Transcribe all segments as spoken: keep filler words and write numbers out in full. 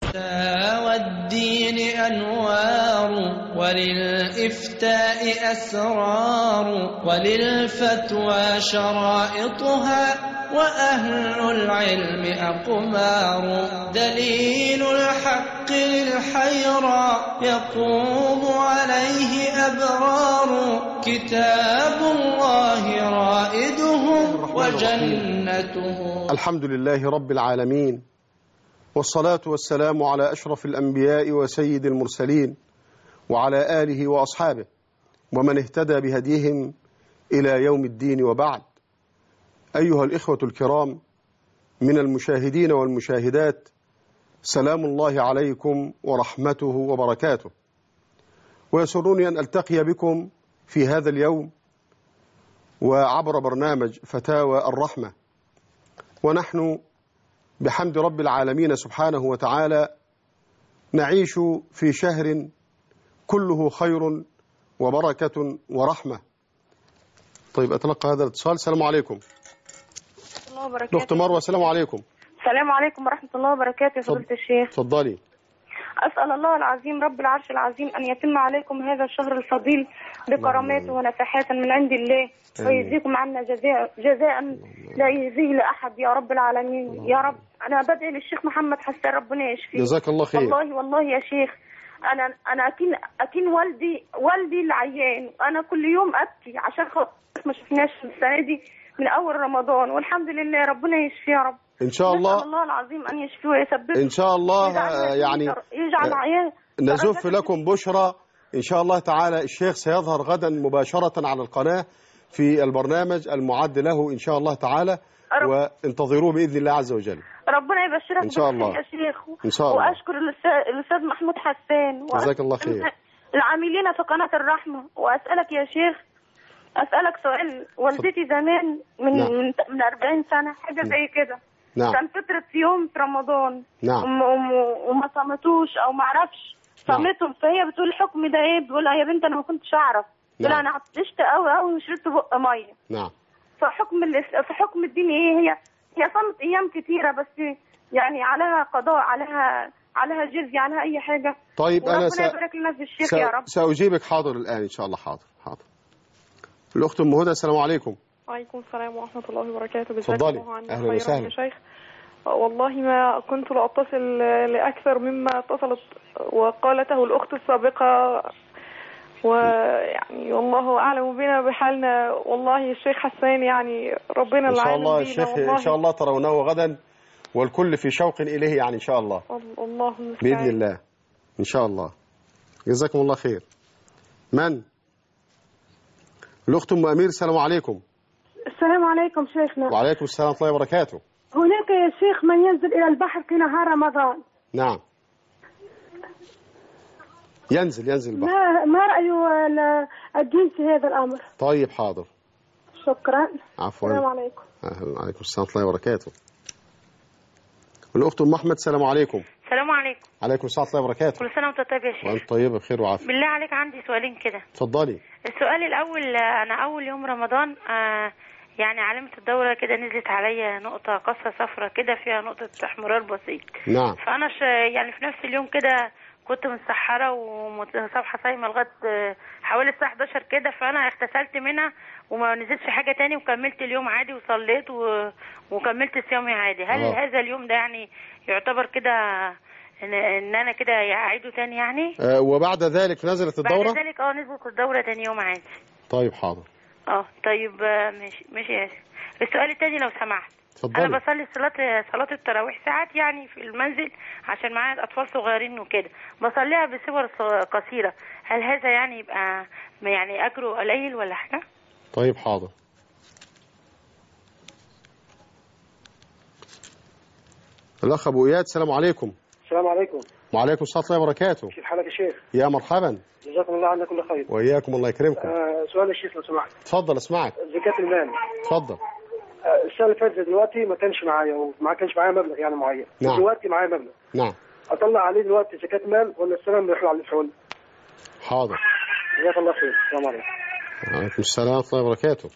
والدين أنوار وللإفتاء أسرار وللفتوى شرائطها وأهل العلم أقمار دليل الحق للحيرى يقوم عليه أبرار كتاب الله رائدهم وجنته. الحمد لله رب العالمين، والصلاة والسلام على أشرف الأنبياء وسيد المرسلين وعلى آله وأصحابه ومن اهتدى بهديهم إلى يوم الدين، وبعد. أيها الإخوة الكرام من المشاهدين والمشاهدات، سلام الله عليكم ورحمته وبركاته، ويسرني أن ألتقي بكم في هذا اليوم وعبر برنامج فتاوى الرحمة، ونحن بحمد رب العالمين سبحانه وتعالى نعيش في شهر كله خير وبركة ورحمة. طيب أتلقى هذا الاتصال. السلام عليكم. الله وبركاته. أخت مروة، السلام عليكم. السلام عليكم ورحمة الله وبركاته يا فضيلة الشيخ. تفضلي. أسأل الله العظيم رب العرش العظيم أن يتم عليكم هذا الشهر الفضيل بكرامات ونفحات من عند الله، ويجزيكم عنا جزاء جزاء لا يجزيه لأحد يا رب العالمين يا رب. أنا بدعي للشيخ محمد حسان ربنا يشفيه. جزاك الله خير. والله والله يا شيخ، أنا أنا أكين أكين والدي والدي العيان، أنا كل يوم أبكي عشان خاطر ما شفناش السنة دي من أول رمضان، والحمد لله ربنا يشفيه يا رب. إن شاء الله. نسأل الله العظيم أن يشفيه ويثبته إن شاء الله. يعني يجعل عيان نزف لكم بشرى إن شاء الله تعالى. الشيخ سيظهر غدا مباشرة على القناة في البرنامج المعد له إن شاء الله تعالى، وانتظروه بإذن الله عز وجل. ربنا يبشرك إن شاء الله يا شيخ. إن شاء الله. وأشكر الأستاذ محمود حسان جزاك الله خير. العاملين في قناة الرحمة. وأسألك يا شيخ، أسألك سؤال. والدتي زمان من نعم. من من أربعين سنة حاجة زي كده. نعم. كان فترة يوم في رمضان. نعم. وما صامتوش أو ما أعرفش صامتهم. فهي بتقول الحكم ده إيه؟ بتقول يا بنت أنا ما كنتش أعرف. نعم. لا أنا عطشت قوي قوي وشربت بق مية. نعم. فحكم في حكم الدين إيه؟ هي هي صامت أيام كتيرة، بس يعني عليها قضاء، عليها عليها جزية، عليها أي حاجة. طيب أنا س... يبارك لنا في الشيخ س... يا رب. سأجيبك حاضر الآن إن شاء الله. حاضر حاضر. الأخت أم هدى، السلام عليكم. وعليكم السلام ورحمة الله وبركاته. تفضلي. أهلا وسهلا يا شيخ. والله ما كنت لأتصل لأكثر مما اتصلت وقالته الأخت السابقة، ويعني والله أعلم بنا بحالنا. والله الشيخ حسان يعني ربنا إن شاء العالم الله بينا. الشيخ والله إن شاء الله ترونه غدا، والكل في شوق إليه يعني إن شاء الله. الله المستعان. بإذن الله إن شاء الله. جزاكم الله خير. من؟ الأخت أم أمير، السلام عليكم. السلام عليكم شيخنا. وعليكم السلام ورحمة الله وبركاته. هناك يا شيخ من ينزل إلى البحر في نهار رمضان. نعم. ينزل ينزل البحر. ما, ما رأي الدين في هذا الأمر؟ طيب حاضر. شكرا. عفوا. السلام عليكم. أهلا. عليكم السلام ورحمة الله وبركاته. الأخت أم أحمد، السلام عليكم. السلام عليكم. عليكم السلام ورحمة الله وبركاته. كل سنة وأنت طيب يا شيخ. وأنت طيب بخير وعافية. بالله عليك عندي سؤالين كده. اتفضلي. السؤال الأول، أنا أول يوم رمضان آه يعني علامة الدورة كده نزلت عليا نقطة قصة صفرة كده فيها نقطة احمرار بسيط. نعم. فأنا ش... يعني في نفس اليوم كده كنت متسحرة وصبحة صايمة لغاية حوالي الساعة حداشر كده، فأنا اغتسلت منها وما نزلتش حاجة تاني وكملت اليوم عادي وصليت و... وكملت صيامي عادي. هل أوه. هذا اليوم ده يعني يعتبر كده إن, إن أنا كده أعيده تاني يعني؟ أه وبعد ذلك نزلت الدورة؟ بعد ذلك اه نزلت الدورة تاني يوم عادي. طيب حاضر. اه طيب ماشي ماشي يا شيخ. السؤال التاني لو سمحت. اتفضلي. انا بصلي صلاه صلاه التراويح ساعات يعني في المنزل عشان معايا اطفال صغيرين وكده، بصليها بصور قصيره. هل هذا يعني يبقى يعني اجره قليل ولا حاجه؟ طيب حاضر. الاخ ابو اياد، السلام عليكم. السلام عليكم. وعليكم السلام ورحمه الله وبركاته. كيف حالك يا شيخ؟ يا مرحبا. جزاكم الله عنا كل خير. واياكم الله يكرمكم. آه سؤال يا شيخ لو سمحت. اتفضل اسمعك. زكاة المال. اتفضل. آه السنه اللي فاتت دلوقتي ما كانش معايا وما كانش معايا مبلغ يعني معين. نعم. دلوقتي معايا مبلغ. نعم. اطلع عليه دلوقتي زكاة مال ولا السنه بيطلع عليه الفعل؟ حاضر. جزاك الله خير. السلام عليكم. وعليكم السلام ورحمه الله وبركاته.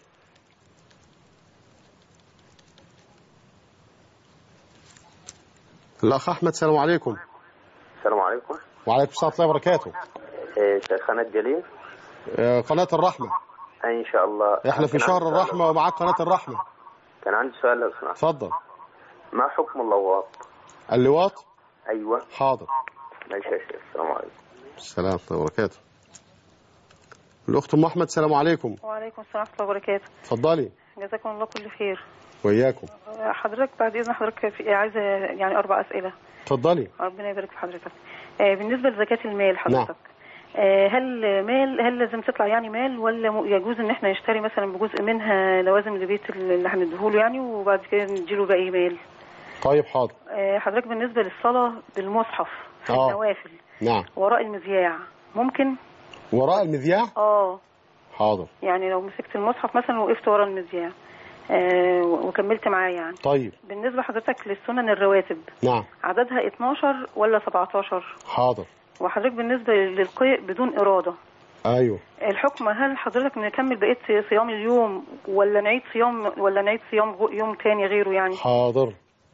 الأخ أحمد، السلام عليكم. السلام عليكم. وعليكم السلام ورحمة الله وبركاته. إيه، شيخنا الجليل. آه، قناة الرحمة. إن شاء الله. إحنا في شهر الرحمة ومعاك قناة الرحمة. كان عندي سؤال لو سمحت. اتفضل. ما حكم اللواط؟ اللواط؟ أيوه. حاضر. ماشي يا شيخ. السلام عليكم. السلام ورحمة الله وبركاته. الأخت أم أحمد، السلام عليكم. وعليكم السلام ورحمة الله وبركاته. اتفضلي. جزاكم الله كل خير. وإياكم. حضرتك بعد إذن حضرتك في عايزة يعني أربع أسئلة. اتفضلي. ربنا يبارك في حضرتك. آه بالنسبة لزكاة المال حضرتك. نعم. آه هل مال هل لازم تطلع يعني مال، ولا يجوز إن إحنا نشتري مثلا بجزء منها لوازم لبيت اللي هنديهوله يعني، وبعد كده نديله باقي مال؟ طيب حاضر. آه حضرتك بالنسبة للصلاة بالمصحف في آه. النوافل. نعم. وراء المذياع ممكن؟ وراء المذياع؟ اه. حاضر. يعني لو مسكت المصحف مثلا وقفت ورا المذياع آه وكملت معاه يعني. طيب. بالنسبة حضرتك للسنن الرواتب. نعم. عددها اتناشر ولا سبعتاشر؟ حاضر. وحضرتك بالنسبة للقيء بدون إرادة. أيوه. الحكم هل حضرتك نكمل بقية صيام اليوم، ولا نعيد صيام ولا نعيد صيام يوم تاني غيره يعني؟ حاضر.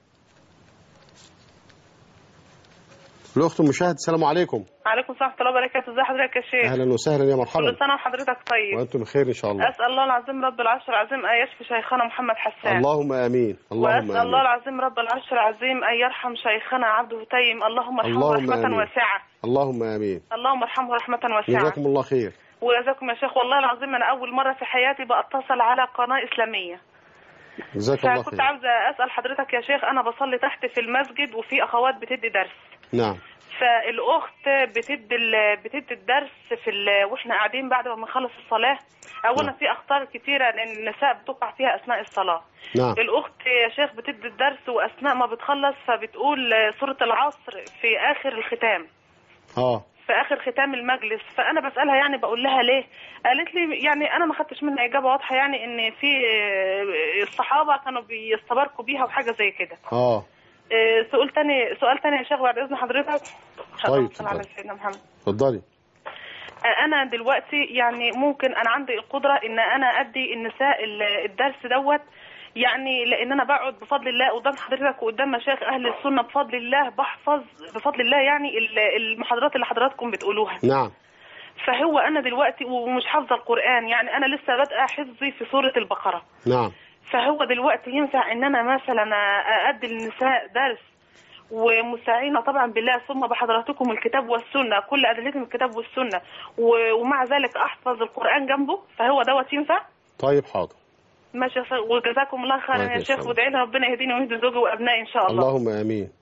الأخت المشاهد، السلام عليكم. وعليكم السلام ورحمة الله وبركاته. ازي حضرتك يا شيخ؟ أهلا وسهلا يا مرحبا. كل سنة وحضرتك طيب. وأنتم بخير إن شاء الله. أسأل الله العظيم رب العرش العظيم أن يشفي شيخنا محمد حسان. اللهم آمين. اللهم وأسأل آمين. الله العظيم رب العرش العظيم أن يرحم شيخنا عبده تيم. اللهم ارحمه رحمة آمين. واسعة. اللهم آمين. اللهم ارحمه رحمة واسعة. جزاكم الله خير. وجزاكم يا شيخ. والله العظيم أنا أول مرة في حياتي بأتصل على قناة إسلامية. جزاك الله خير. فكنت عاوزة أسأل حضرتك يا شيخ، أنا بصلي تحت في المسجد وفي أخوات بتدي درس. نعم. فالاخت بتدي بتدي الدرس في ال... واحنا قاعدين بعد ما بنخلص الصلاه. اولا نعم. في اخطار كتيره لان النساء بتقع فيها اثناء الصلاه. نعم. الاخت يا شيخ بتدي الدرس واثناء ما بتخلص فبتقول سوره العصر في اخر الختام. اه في اخر ختام المجلس. فانا بسالها يعني بقول لها ليه؟ قالت لي يعني انا ما خدتش منها اجابه واضحه، يعني ان في الصحابه كانوا بيستباركوا بيها وحاجه زي كده. اه سؤال تاني سؤال تاني يا شيخ بعد اذن حضرتك. طيب صلى على سيدنا محمد. اتفضلي. انا دلوقتي يعني ممكن انا عندي القدره ان انا ادي النساء الدرس دوت، يعني لان انا بقعد بفضل الله قدام حضرتك وقدام مشايخ اهل السنه بفضل الله، بحفظ بفضل الله يعني المحاضرات اللي حضراتكم بتقولوها. نعم. فهو انا دلوقتي ومش حافظه القران، يعني انا لسه بادئه حفظي في سوره البقره. نعم. فهو دلوقتي ينفع ان انا مثلا ادي للنساء درس ومستعينه طبعا بالله ثم بحضراتكم الكتاب والسنه، كل ادلتهم الكتاب والسنه، ومع ذلك احفظ القران جنبه، فهو دوت ينفع؟ طيب حاضر. ماشي. وجزاكم الله خيرا يا شيخ، وادعي لنا ربنا يهديني ويهدي زوجي وابنائي ان شاء الله. اللهم امين.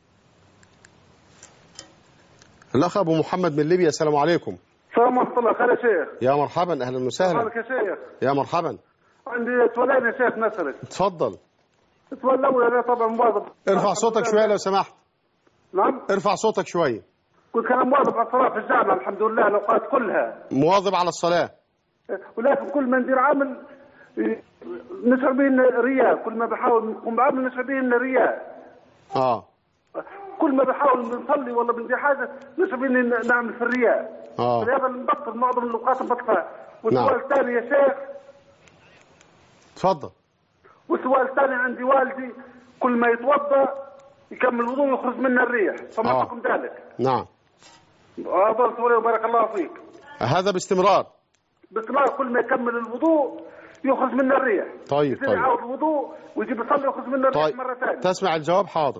الاخ ابو محمد من ليبيا، السلام عليكم. السلام ورحمه الله. خير يا شيخ. يا مرحبا، اهلا وسهلا. مرحبا يا شيخ. يا مرحبا. عندي سؤالين يا شيخ نسألك. اتفضل. السؤال الاول انا طبعا مواظب. ارفع صوتك شويه لو سمحت. نعم. ارفع صوتك شويه. كنت انا مواظب على الصلاه في الجامعه الحمد لله الاوقات كلها. مواظب على الصلاه. ولكن كل ما ندير عمل نشعر به انه رياء، كل ما بحاول نقوم بعمل نشعر به انه رياء. اه. كل ما بحاول نصلي ولا بندير حاجه نشعر به اني نعمل في الرياء. اه. فلهذا نبطل معظم الاوقات نبطلها. والسؤال نعم. الثاني يا شيخ. اتفضل. والسؤال الثاني عندي والدي كل ما يتوضا يكمل الوضوء يخرج منه الريح، فما آه. حكم ذلك؟ نعم. هذا سؤالي وبارك الله فيك. هذا باستمرار. باستمرار كل ما يكمل الوضوء يخرج منه الريح. طيب يصير طيب. يعاود الوضوء ويجي يصلي يخرج منه الريح طيب. مره ثانيه. تسمع الجواب؟ حاضر.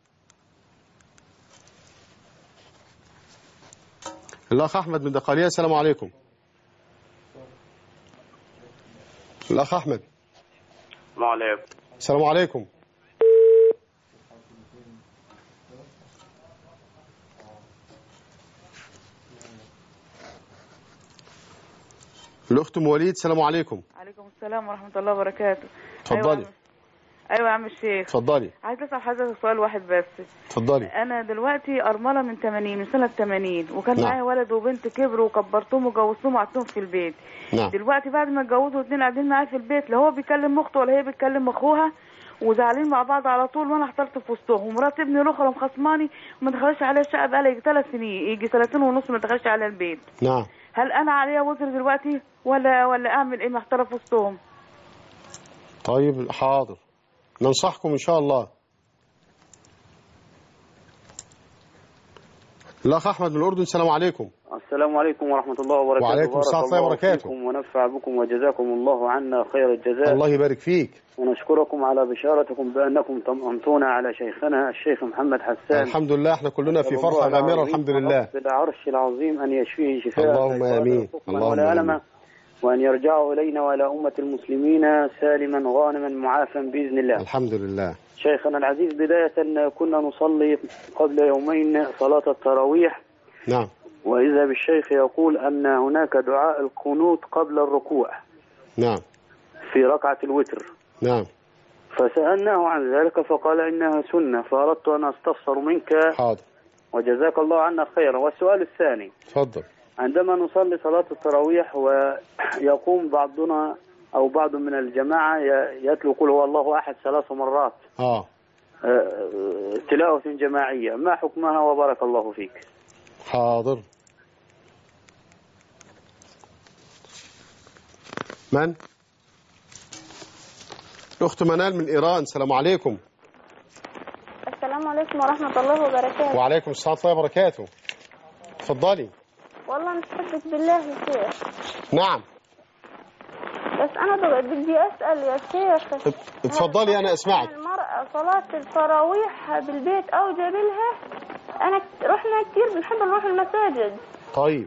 الاخ احمد من دقالية، السلام عليكم. الاخ احمد. السلام عليكم. السلام عليكم. الاخت ام وليد، السلام عليكم. عليكم السلام ورحمه الله وبركاته. اتفضلي. ايوه يا عم الشيخ. اتفضلي. عايز اسال حضرتك سؤال واحد بس. اتفضلي. انا دلوقتي ارمله من ثمانين من سنه ثمانين، وكان نعم. معايا ولد وبنت كبروا وكبرتهم وجوزتهم وقعدتهم في البيت. نعم. دلوقتي بعد ما اتجوزوا الاثنين قاعدين معايا في البيت، لا هو بيكلم اخته ولا هي بتكلم اخوها، وزعلانين مع بعض على طول، وانا احترت في وسطهم، ومرات ابني الاخرى مخصماني وما دخلش عليها الشقه بقالها يجي ثلاث سنين، يجي سنتين ونص ما دخلش على البيت. نعم. هل انا عليا وزر دلوقتي ولا ولا اعمل ايه؟ محتاره في وسطهم. طيب حاضر، ننصحكم ان شاء الله. الأخ أحمد من الأردن. السلام عليكم. السلام عليكم ورحمة الله وبركاته. وعليكم السلام ورحمة الله وبركاته. ونفع بكم وجزاكم الله عنا خير الجزاء. الله يبارك فيك. ونشكركم على بشارتكم بأنكم طمأنتونا على شيخنا الشيخ محمد حسان. الحمد لله احنا كلنا في فرحة غامرة الحمد لله. بالعرش العظيم أن يشفيه شفاء. اللهم آمين. اللهم آمين. وأن يرجعوا إلينا وإلى أمة المسلمين سالما غانما معافا بإذن الله. الحمد لله. شيخنا العزيز، بداية كنا نصلي قبل يومين صلاة التراويح. نعم. وإذا بالشيخ يقول أن هناك دعاء القنوت قبل الركوع. نعم. في ركعة الوتر. نعم. فسألناه عن ذلك فقال إنها سنة، فأردت أن أستفسر منك. حاضر. وجزاك الله عنا خيرا. والسؤال الثاني. تفضل. عندما نصلي صلاة التراويح ويقوم بعضنا أو بعض من الجماعة يتلو قل هو الله أحد ثلاث مرات. آه. تلاوة جماعية، ما حكمها وبارك الله فيك؟ حاضر. من؟ الأخت منال من إيران. السلام عليكم. السلام عليكم ورحمة الله وبركاته. وعليكم السلام ورحمة الله وبركاته. اتفضلي. والله نحبك بالله يا شيخ. نعم. بس أنا بدي أسأل يا شيخ. اتفضلي أنا أسمعك. المرأة صلاة التراويح بالبيت أو جابلها؟ أنا رحنا كتير بنحب نروح المساجد. طيب.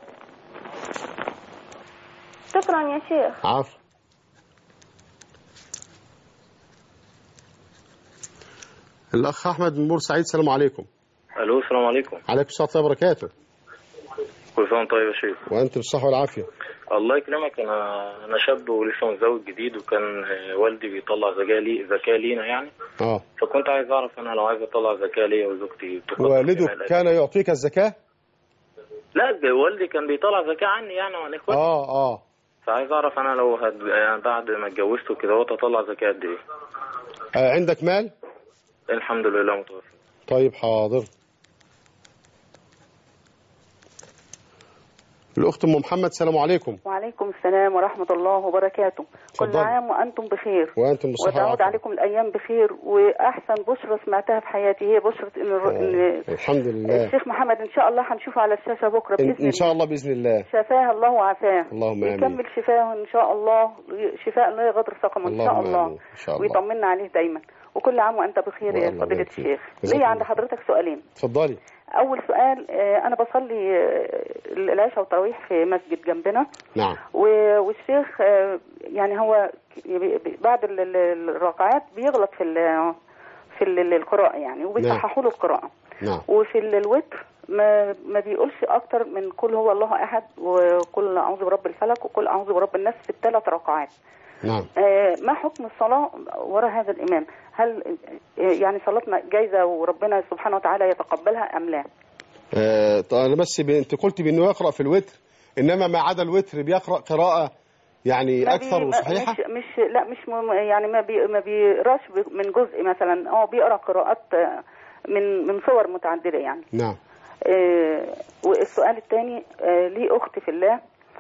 شكرا يا شيخ. عفو. الأخ أحمد من بورسعيد. السلام عليكم. ألو السلام عليكم. عليكم السلام ورحمة الله وبركاته. كل سنة طيب يا شيخ. وأنت بالصحة والعافية. الله يكرمك. أنا أنا شاب ولسه متزوج جديد، وكان والدي بيطلع زكاة لي زكاة لينا يعني. اه. فكنت عايز أعرف أنا لو عايز أطلع زكاة ليا وزوجتي. والدك كان يعطيك الزكاة؟ لا، والدي كان بيطلع زكاة عني يعني وعن إخواتي. اه اه. فعايز أعرف أنا لو هد... يعني بعد ما اتجوزت وكده هو أطلع زكاة قد إيه؟ آه عندك مال؟ الحمد لله متوفى. طيب حاضر. الأخت أم محمد. السلام عليكم. وعليكم السلام ورحمة الله وبركاته. كل عام وأنتم بخير. وأنتم بالصحة والعافية. وتعود عليكم الأيام بخير. وأحسن بشرة سمعتها في حياتي هي بشرة إن, إن الحمد لله الشيخ محمد إن شاء الله هنشوفه على الشاشة بكرة بإذن الله. إن شاء الله بإذن الله. شفاه الله وعافاه. اللهم آمين. يكمل شفاه إن شاء الله، شفاء لا يغادر سقما إن شاء الله. إن شاء الله. ويطمنا عليه دايما. وكل عام وأنت بخير يا فضيلة الشيخ. ليه عند حضرتك سؤالين. اتفضلي. أول سؤال، أنا بصلي العشاء والتراويح في مسجد جنبنا. نعم. والشيخ يعني هو بعد الركعات بيغلط في في القراءة يعني، وبيصححوا له القراءة. نعم. وفي الوتر ما ما بيقولش أكتر من قل هو الله أحد وقل أعوذ برب الفلق وقل أعوذ برب الناس في الثلاث ركعات. نعم. ما حكم الصلاة وراء هذا الإمام؟ هل يعني صلاتنا جايزة وربنا سبحانه وتعالى يتقبلها أم لا؟ آه أنا بس أنت قلت بأنه يقرأ في الوتر، إنما ما عدا الوتر بيقرأ قراءة يعني أكثر وصحيحة؟ مش, مش لا مش يعني ما بي ما بيقراش من جزء مثلا، هو بيقرأ قراءات من من صور متعددة يعني. نعم. آه والسؤال الثاني، آه لي أخت في الله،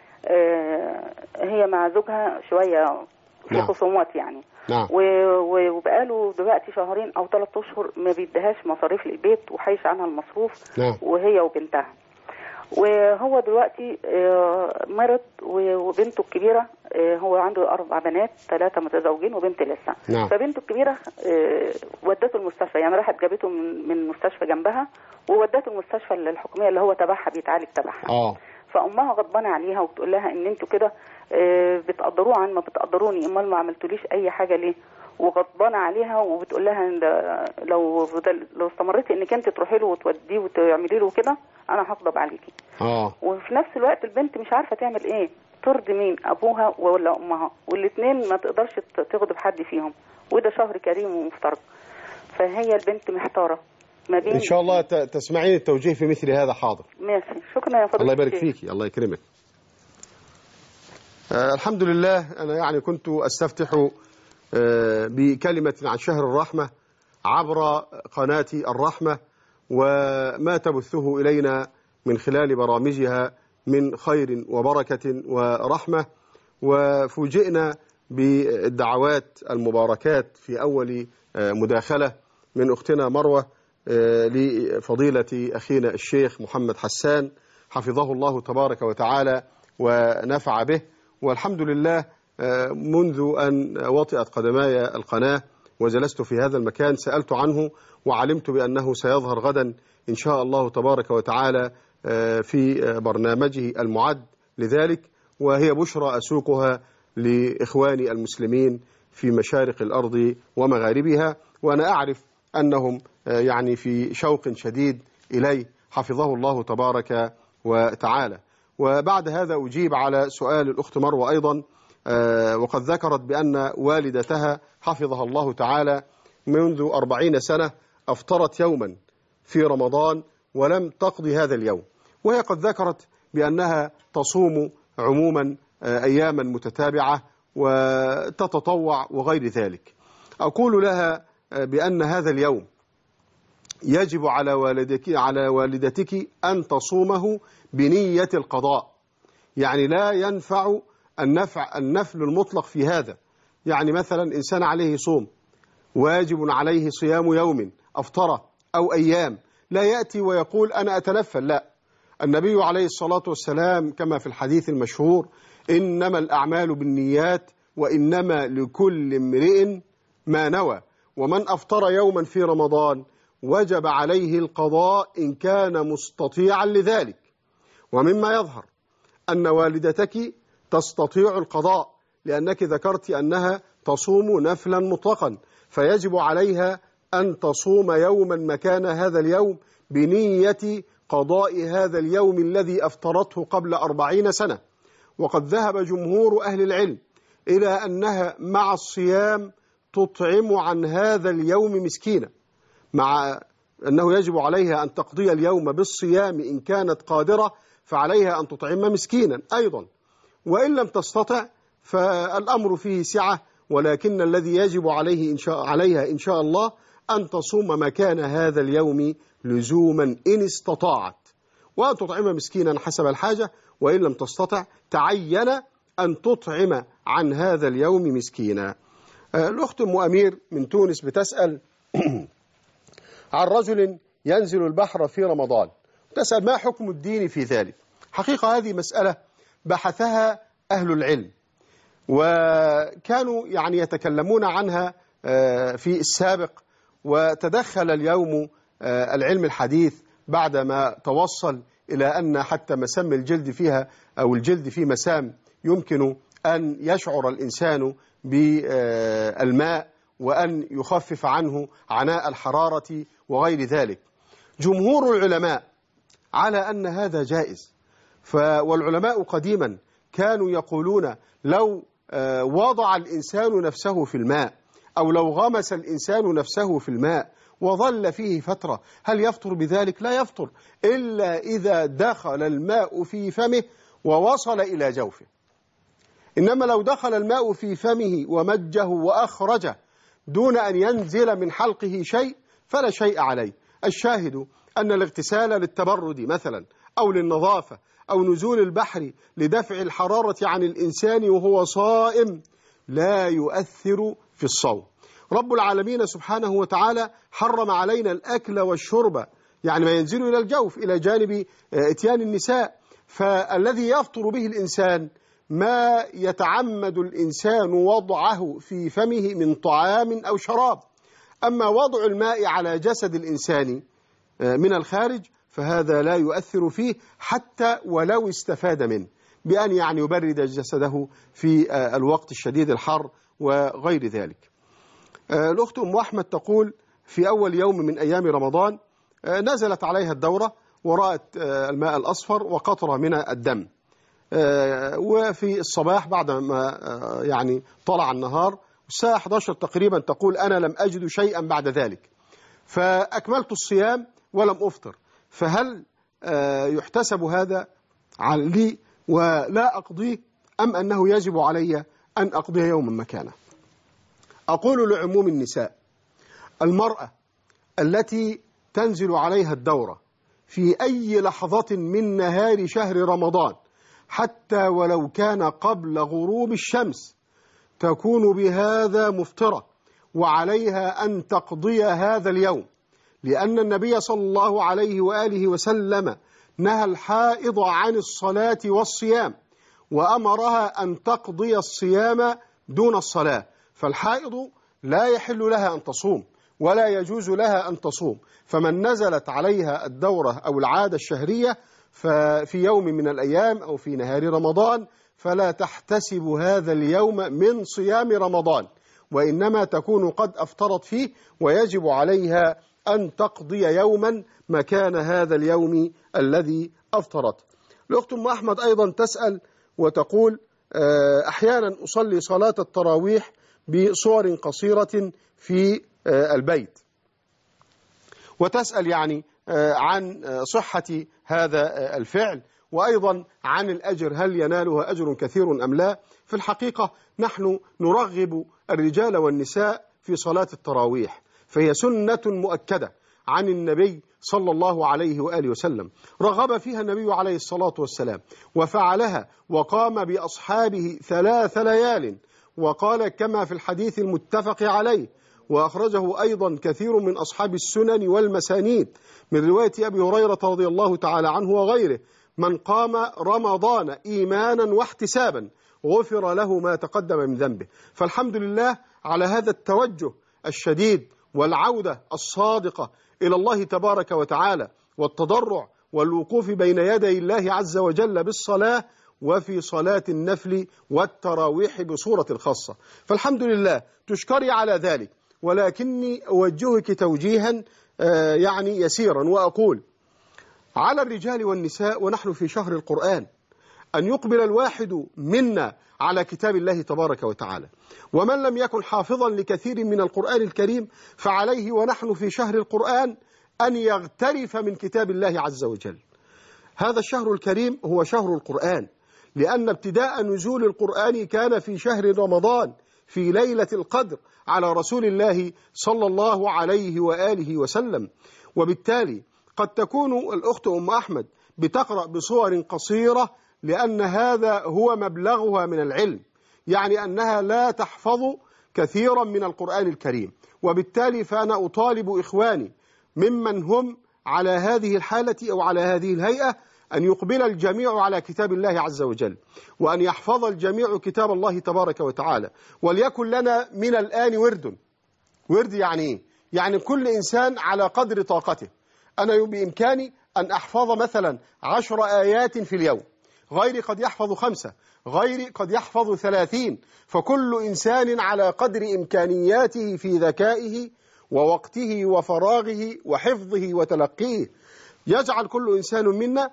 آه هي مع زوجها شوية في نعم. خصومات يعني. نعم. وبقاله دلوقتي شهرين او ثلاث اشهر ما بيديهاش مصاريف البيت وحايش عنها المصروف. نعم. وهي وبنتها. وهو دلوقتي مرض، وبنته الكبيره هو عنده اربع بنات، ثلاثه متزوجين وبنت لسه. نعم. فبنته الكبيره ودته المستشفى يعني، راحت جابته من من مستشفى جنبها وودته المستشفى الحكوميه اللي هو تبعها بيتعالج تبعها. اه. فامها غضبانه عليها وبتقول لها ان انتوا كده بتقدروه عن ما بتقدروني، امال ما عملتوليش اي حاجه ليه؟ وغضبانه عليها وبتقول لها ان لو لو استمريتي انك انت تروحي له وتوديه وتعملي له كده انا هغضب عليكي. اه. وفي نفس الوقت البنت مش عارفه تعمل ايه، ترضي مين، ابوها ولا امها؟ والاثنين ما تقدرش تغضب حد فيهم، وده شهر كريم ومفترض. فهي البنت محتاره ما بين. ان شاء الله تسمعين التوجيه في مثل هذا. حاضر. ماشي. شكرا يا فضيلة. الله يبارك فيكي. الله يكرمك. آه الحمد لله. أنا يعني كنت أستفتح آه بكلمة عن شهر الرحمة عبر قناة الرحمة وما تبثه إلينا من خلال برامجها من خير وبركة ورحمة. وفوجئنا بالدعوات المباركات في أول آه مداخلة من أختنا مروة لفضيلة أخينا الشيخ محمد حسان حفظه الله تبارك وتعالى ونفع به. والحمد لله منذ أن وطئت قدماي القناة وجلست في هذا المكان سألت عنه وعلمت بأنه سيظهر غدا إن شاء الله تبارك وتعالى في برنامجه المعد لذلك، وهي بشرى أسوقها لإخواني المسلمين في مشارق الأرض ومغاربها، وأنا أعرف أنهم يعني في شوق شديد إليه حفظه الله تبارك وتعالى. وبعد هذا أجيب على سؤال الأخت مروة أيضا، وقد ذكرت بأن والدتها حفظها الله تعالى منذ أربعين سنة أفطرت يوما في رمضان ولم تقضي هذا اليوم، وهي قد ذكرت بأنها تصوم عموما أياما متتابعة وتتطوع وغير ذلك. أقول لها بأن هذا اليوم يجب على والدك على والدتك أن تصومه بنية القضاء، يعني لا ينفع النفع النفل المطلق في هذا. يعني مثلا إنسان عليه صوم واجب عليه صيام يوم أفطره أو أيام، لا يأتي ويقول أنا أتنفل، لا. النبي عليه الصلاة والسلام كما في الحديث المشهور إنما الأعمال بالنيات وإنما لكل امرئ ما نوى، ومن أفطر يوما في رمضان وجب عليه القضاء إن كان مستطيعا لذلك. ومما يظهر أن والدتك تستطيع القضاء لأنك ذكرت أنها تصوم نفلا مطلقا، فيجب عليها أن تصوم يوما مكان هذا اليوم بنية قضاء هذا اليوم الذي أفطرته قبل أربعين سنة. وقد ذهب جمهور أهل العلم إلى أنها مع الصيام تطعم عن هذا اليوم مسكينا، مع أنه يجب عليها أن تقضي اليوم بالصيام إن كانت قادرة فعليها أن تطعم مسكينا أيضا، وإن لم تستطع فالأمر فيه سعة، ولكن الذي يجب عليه إن شاء عليها إن شاء الله أن تصوم مكان هذا اليوم لزوما إن استطاعت، وأن تطعم مسكينا حسب الحاجة، وإن لم تستطع تعين أن تطعم عن هذا اليوم مسكينا. الأخت أم أمير من تونس بتسأل عن رجل ينزل البحر في رمضان، تسأل ما حكم الدين في ذلك. حقيقة هذه مسألة بحثها أهل العلم وكانوا يعني يتكلمون عنها في السابق، وتدخل اليوم العلم الحديث بعدما توصل إلى أن حتى مسام الجلد فيها أو الجلد فيه مسام يمكن أن يشعر الإنسان بالماء وأن يخفف عنه عناء الحرارة وغير ذلك. جمهور العلماء على أن هذا جائز، والعلماء قديما كانوا يقولون لو وضع الإنسان نفسه في الماء أو لو غمس الإنسان نفسه في الماء وظل فيه فترة هل يفطر بذلك؟ لا يفطر إلا إذا دخل الماء في فمه ووصل إلى جوفه. إنما لو دخل الماء في فمه ومجه وأخرجه دون أن ينزل من حلقه شيء فلا شيء عليه. الشاهد أن الاغتسال للتبرد مثلا أو للنظافة أو نزول البحر لدفع الحرارة عن الإنسان وهو صائم لا يؤثر في الصوم. رب العالمين سبحانه وتعالى حرم علينا الأكل والشرب، يعني ما ينزل إلى الجوف إلى جانب إتيان النساء، فالذي يفطر به الإنسان ما يتعمد الإنسان وضعه في فمه من طعام أو شراب. أما وضع الماء على جسد الإنسان من الخارج فهذا لا يؤثر فيه حتى ولو استفاد منه بأن يعني يبرد جسده في الوقت الشديد الحر وغير ذلك. الأخت أم أحمد تقول في أول يوم من أيام رمضان نزلت عليها الدورة ورأت الماء الأصفر وقطرة من الدم، وفي الصباح بعد ما يعني طلع النهار الساعة إحدى عشرة تقريبا تقول أنا لم أجد شيئا بعد ذلك، فأكملت الصيام ولم أفطر، فهل يحتسب هذا لي ولا أقضيه أم أنه يجب علي أن أقضي يوما مكانه؟ أقول لعموم النساء المرأة التي تنزل عليها الدورة في أي لحظة من نهار شهر رمضان حتى ولو كان قبل غروب الشمس تكون بهذا مفطرة، وعليها أن تقضي هذا اليوم، لأن النبي صلى الله عليه وآله وسلم نهى الحائض عن الصلاة والصيام، وأمرها أن تقضي الصيام دون الصلاة. فالحائض لا يحل لها أن تصوم ولا يجوز لها أن تصوم، فمن نزلت عليها الدورة أو العادة الشهرية ففي يوم من الأيام أو في نهار رمضان فلا تحتسب هذا اليوم من صيام رمضان، وإنما تكون قد أفطرت فيه، ويجب عليها أن تقضي يوما مكان هذا اليوم الذي أفطرت. الأخت أم أحمد أيضا تسأل وتقول أحيانا أصلي صلاة التراويح بصور قصيرة في البيت، وتسأل يعني عن صحة هذا الفعل، وأيضا عن الأجر، هل ينالها أجر كثير أم لا؟ في الحقيقة نحن نرغب الرجال والنساء في صلاة التراويح، فهي سنة مؤكدة عن النبي صلى الله عليه وآله وسلم، رغب فيها النبي عليه الصلاة والسلام وفعلها وقام بأصحابه ثلاث ليال، وقال كما في الحديث المتفق عليه وأخرجه أيضا كثير من أصحاب السنن والمسانيد من رواية أبي هريرة رضي الله تعالى عنه وغيره: من قام رمضان إيمانا واحتسابا غفر له ما تقدم من ذنبه. فالحمد لله على هذا التوجه الشديد والعودة الصادقة إلى الله تبارك وتعالى والتضرع والوقوف بين يدي الله عز وجل بالصلاة وفي صلاة النفل والتراويح بصورة خاصة، فالحمد لله تشكري على ذلك. ولكني أوجهك توجيها يعني يسيرا وأقول: على الرجال والنساء ونحن في شهر القرآن أن يقبل الواحد منا على كتاب الله تبارك وتعالى، ومن لم يكن حافظا لكثير من القرآن الكريم فعليه ونحن في شهر القرآن أن يغترف من كتاب الله عز وجل. هذا الشهر الكريم هو شهر القرآن، لأن ابتداء نزول القرآن كان في شهر رمضان في ليلة القدر على رسول الله صلى الله عليه وآله وسلم. وبالتالي قد تكون الأخت أم أحمد بتقرأ بصور قصيرة لأن هذا هو مبلغها من العلم، يعني أنها لا تحفظ كثيرا من القرآن الكريم، وبالتالي فأنا أطالب إخواني ممن هم على هذه الحالة أو على هذه الهيئة أن يقبل الجميع على كتاب الله عز وجل، وأن يحفظ الجميع كتاب الله تبارك وتعالى. وليكن لنا من الآن ورد. ورد يعني إيه؟ يعني كل إنسان على قدر طاقته. أنا بإمكاني أن أحفظ مثلا عشر آيات في اليوم، غيري قد يحفظ خمسة، غيري قد يحفظ ثلاثين، فكل إنسان على قدر إمكانياته في ذكائه ووقته وفراغه وحفظه وتلقيه. يجعل كل إنسان منا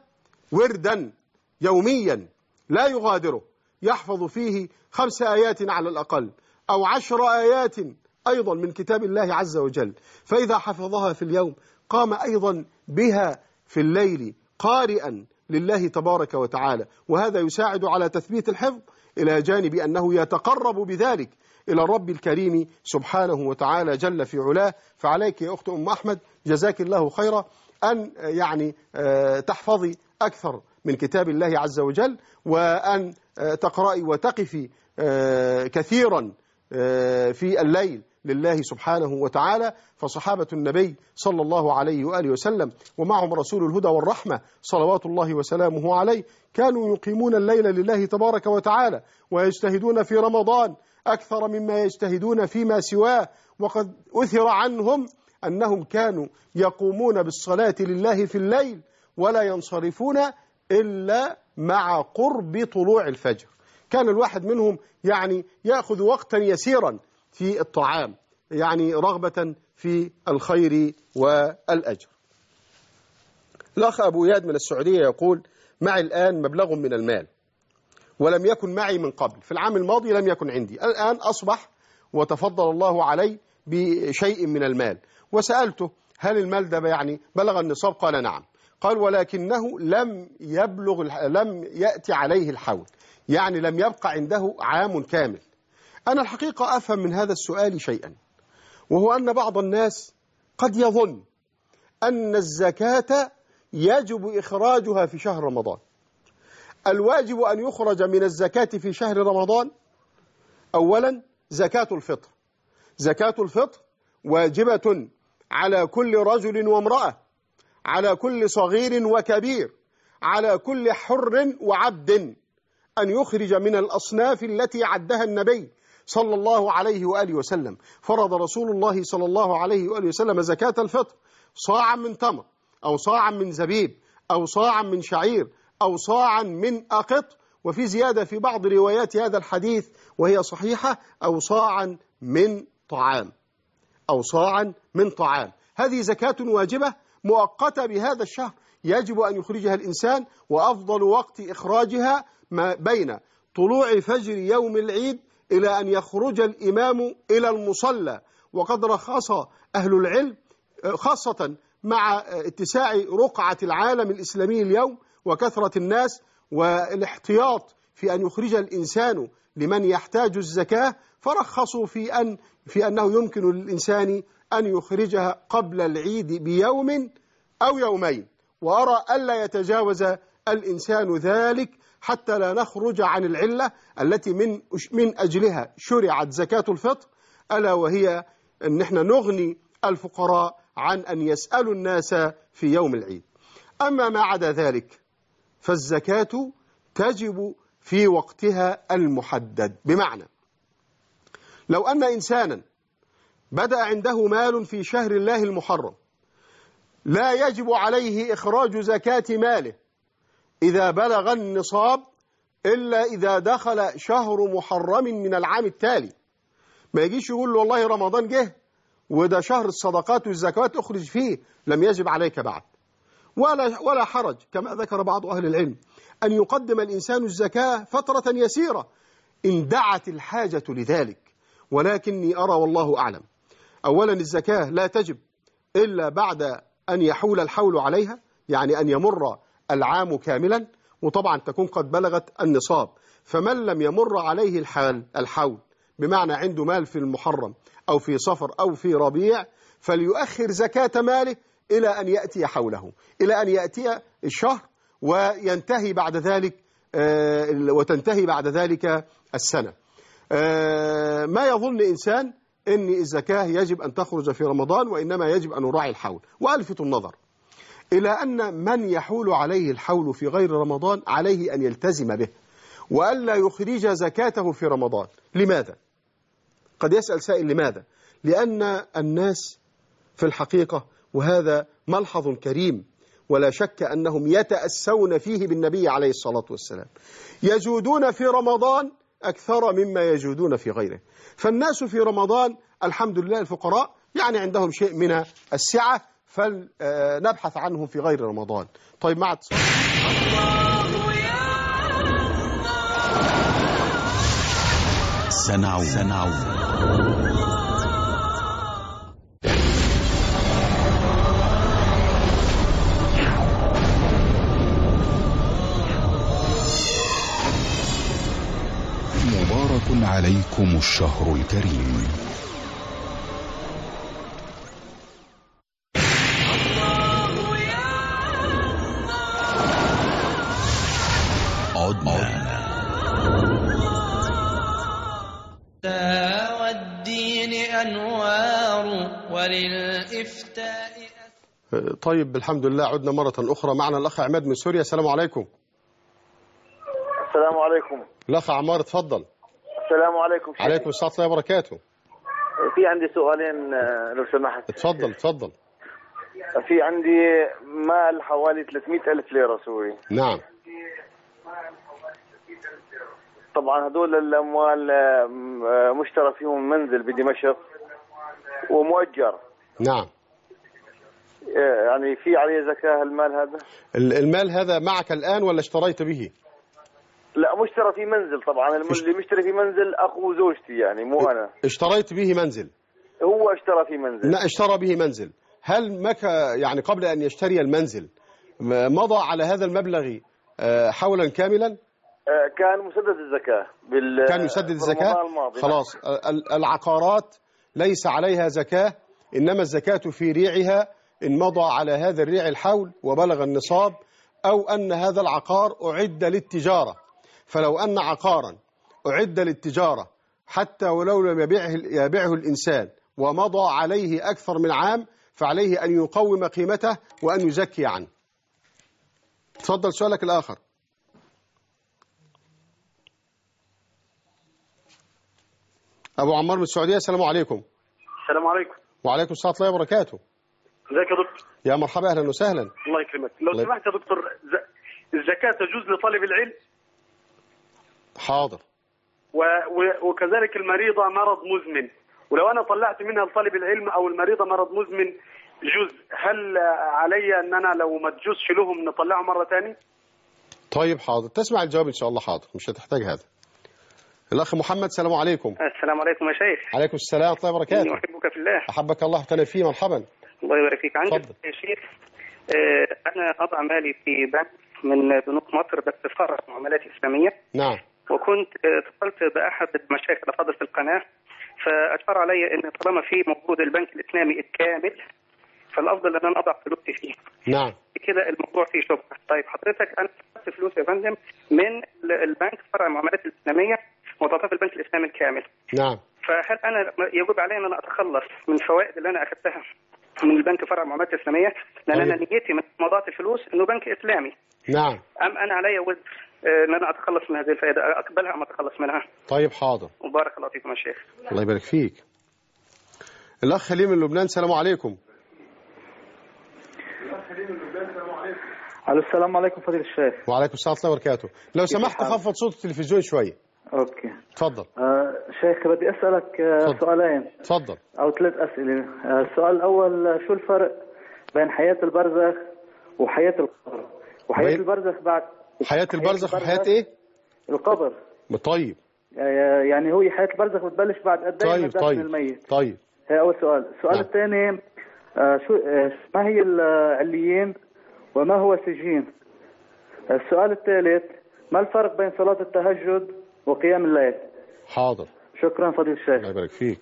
وردا يوميا لا يغادره، يحفظ فيه خمس آيات على الأقل أو عشر آيات أيضا من كتاب الله عز وجل، فإذا حفظها في اليوم قام أيضا بها في الليل قارئا لله تبارك وتعالى، وهذا يساعد على تثبيت الحفظ إلى جانب أنه يتقرب بذلك إلى الرب الكريم سبحانه وتعالى جل في علاه. فعليك يا أخت أم أحمد جزاك الله خيرا أن يعني تحفظي أكثر من كتاب الله عز وجل، وأن تقرأي وتقفي كثيرا في الليل لله سبحانه وتعالى. فصحابة النبي صلى الله عليه وآله وسلم ومعهم رسول الهدى والرحمة صلوات الله وسلامه عليه كانوا يقيمون الليل لله تبارك وتعالى، ويجتهدون في رمضان أكثر مما يجتهدون فيما سواه. وقد أثر عنهم أنهم كانوا يقومون بالصلاة لله في الليل ولا ينصرفون إلا مع قرب طلوع الفجر. كان الواحد منهم يعني يأخذ وقتا يسيرا في الطعام، يعني رغبة في الخير والأجر. الأخ أبو إياد من السعودية يقول: معي الآن مبلغ من المال ولم يكن معي من قبل، في العام الماضي لم يكن عندي، الآن أصبح وتفضل الله علي بشيء من المال، وسألته هل المال ده يعني بلغ النصاب؟ قال نعم. قال ولكنه لم يبلغ لم يأتي عليه الحول، يعني لم يبقى عنده عام كامل. أنا الحقيقة أفهم من هذا السؤال شيئا، وهو أن بعض الناس قد يظن أن الزكاة يجب إخراجها في شهر رمضان. الواجب أن يخرج من الزكاة في شهر رمضان أولا زكاة الفطر. زكاة الفطر واجبة على كل رجل وامرأة، على كل صغير وكبير، على كل حر وعبد، أن يخرج من الأصناف التي عدها النبي صلى الله عليه وآله وسلم. فرض رسول الله صلى الله عليه وآله وسلم زكاة الفطر صاعا من تمر، أو صاعا من زبيب، أو صاعا من شعير، أو صاعا من أقط، وفي زيادة في بعض روايات هذا الحديث وهي صحيحة، أو صاعا من طعام، أو صاعا من طعام. هذه زكاة واجبة مؤقتة بهذا الشهر، يجب أن يخرجها الإنسان، وأفضل وقت إخراجها ما بين طلوع فجر يوم العيد إلى أن يخرج الإمام إلى المصلى. وقد رخص أهل العلم خاصة مع اتساع رقعة العالم الإسلامي اليوم وكثرة الناس والاحتياط في أن يخرج الإنسان لمن يحتاج الزكاة، فرخصوا في أن في أنه يمكن للإنسان أن يخرجها قبل العيد بيوم أو يومين، وأرى ألا يتجاوز الإنسان ذلك حتى لا نخرج عن العلة التي من من أجلها شرعت زكاة الفطر، ألا وهي أن نحن نغني الفقراء عن أن يسألوا الناس في يوم العيد. أما ما عدا ذلك فالزكاة تجب في وقتها المحدد، بمعنى لو أن إنسانا بدأ عنده مال في شهر الله المحرم، لا يجب عليه إخراج زكاة ماله إذا بلغ النصاب إلا إذا دخل شهر محرم من العام التالي. ما يجيش يقول له والله رمضان جه وده شهر الصدقات والزكوات اخرج فيه، لم يجب عليك بعد، ولا ولا حرج كما ذكر بعض أهل العلم أن يقدم الإنسان الزكاة فترة يسيرة إن دعت الحاجة لذلك. ولكني أرى والله أعلم أولا الزكاة لا تجب إلا بعد أن يحول الحول عليها، يعني أن يمر العام كاملا، وطبعا تكون قد بلغت النصاب. فمن لم يمر عليه الحال الحول بمعنى عنده مال في المحرم أو في صفر أو في ربيع، فليؤخر زكاة ماله إلى أن يأتي حوله، إلى أن يأتي الشهر وينتهي بعد ذلك وتنتهي بعد ذلك السنة. ما يظن إنسان أن الزكاة يجب أن تخرج في رمضان، وإنما يجب أن نراعي الحول. وألفت النظر إلى أن من يحول عليه الحول في غير رمضان عليه أن يلتزم به وألا يخرج زكاته في رمضان. لماذا؟ قد يسأل سائل لماذا؟ لأن الناس في الحقيقة، وهذا ملحظ كريم ولا شك أنهم يتأسون فيه بالنبي عليه الصلاة والسلام، يجودون في رمضان أكثر مما يجودون في غيره. فالناس في رمضان الحمد لله الفقراء يعني عندهم شيء من السعة، فلنبحث عنهم في غير رمضان. طيب مع سنعود سنعود مبارك عليكم الشهر الكريم. عدنا والدين أنوار وللإفتاء. طيب الحمد لله عدنا مرة أخرى. معنا الأخ عماد من سوريا. السلام عليكم. السلام عليكم. الأخ عمار اتفضل. السلام عليكم. عليكم السلام ورحمة الله وبركاته. في عندي سؤالين لو سمحت. اتفضل اتفضل. في عندي مال حوالي ثلاثمئة ألف ليرة سوري. نعم. طبعا هذول الأموال مشترى فيهم منزل بدمشق ومؤجر. نعم. يعني في عليه زكاة المال هذا؟ المال هذا معك الآن ولا اشتريت به؟ لا مشترى في منزل طبعا. اللي مشتري في منزل أخو زوجتي يعني مو أنا. اشتريت به منزل؟ هو اشترى في منزل. لا اشترى به منزل. هل مك يعني قبل أن يشتري المنزل مضى على هذا المبلغ حولا كاملا؟ كان مسدد الزكاة بال كان يسدد الزكاة. خلاص العقارات ليس عليها زكاة، إنما الزكاة في ريعها إن مضى على هذا الريع الحول وبلغ النصاب، أو أن هذا العقار أعد للتجارة. فلو أن عقارا أعد للتجارة حتى ولو لم يبيعه, يبيعه الإنسان ومضى عليه أكثر من عام، فعليه أن يقوم قيمته وأن يزكي عنه. تفضل سؤالك الآخر. أبو عمار من السعودية، السلام عليكم. السلام عليكم. وعليكم السلام ورحمة الله وبركاته. ازيك يا دكتور؟ يا مرحبا، أهلا وسهلا. الله يكرمك. لو الله سمحت يا دكتور، الزكاة تجوز لطالب العلم؟ حاضر. و... و... وكذلك المريضة مرض مزمن، ولو أنا طلعت منها لطالب العلم أو المريضة مرض مزمن جزء، هل علي أن أنا لو ما تجوزش لهم نطلعه مرة تاني؟ طيب حاضر، تسمع الجواب إن شاء الله. حاضر، مش هتحتاج هذا. الأخ محمد، السلام عليكم. السلام عليكم يا شيخ. عليكم السلام ورحمة الله وبركاته. إني أحبك في الله. أحبك الله وتعالى فيه. مرحبا. الله يبارك فيك. عندي يا شيخ، أنا أضع مالي في بنك من بنوك مصر بس فرع معاملات إسلامية. نعم. وكنت اتصلت بأحد المشايخ الأفاضل في القناة، فأشار علي أن طالما في موجود البنك الإسلامي الكامل فالأفضل أن أنا أضع فلوسي فيه. نعم. كده الموضوع فيه شبهة. طيب حضرتك، أنا أخذت فلوس يا فندم من البنك فرع المعاملات الإسلامية وضعتها في البنك الإسلامي الكامل. نعم. فهل أنا يجب علي أن أنا أتخلص من الفوائد اللي أنا أخذتها من البنك فرع المعاملات الإسلامية، لأن طيب. أنا نيتي من موضوعة الفلوس إنه بنك إسلامي. نعم. أم أنا علي وزر ان انا اتخلص من هذه الفائده، اقبلها ام اتخلص منها؟ طيب حاضر. وبارك الله فيكم يا شيخ. الله يبارك فيك. الاخ خليل من لبنان، السلام عليكم. الاخ خليل من لبنان، السلام عليكم. الو السلام عليكم فضيله الشيخ. وعليكم السلام ورحمه الله وبركاته. لو سمحت خفض صوت التلفزيون شويه. اوكي. اتفضل. آه شيخ، بدي اسالك آه سؤالين. اتفضل. او ثلاث اسئله. آه السؤال الاول، شو الفرق بين حياه البرزخ وحياه القبر؟ وحياه بين... البرزخ بعد حياة البرزخ وحياة ايه؟ القبر. طيب. يعني هو حياة البرزخ بتبلش بعد قد ايه طيب طيب الميت؟ طيب. هي أول سؤال. السؤال نعم. الثاني، آه شو آه ما هي العليين وما هو سجين؟ السؤال الثالث، ما الفرق بين صلاة التهجد وقيام الليل؟ حاضر. شكرا فضيلة الشيخ. الله يبارك فيك.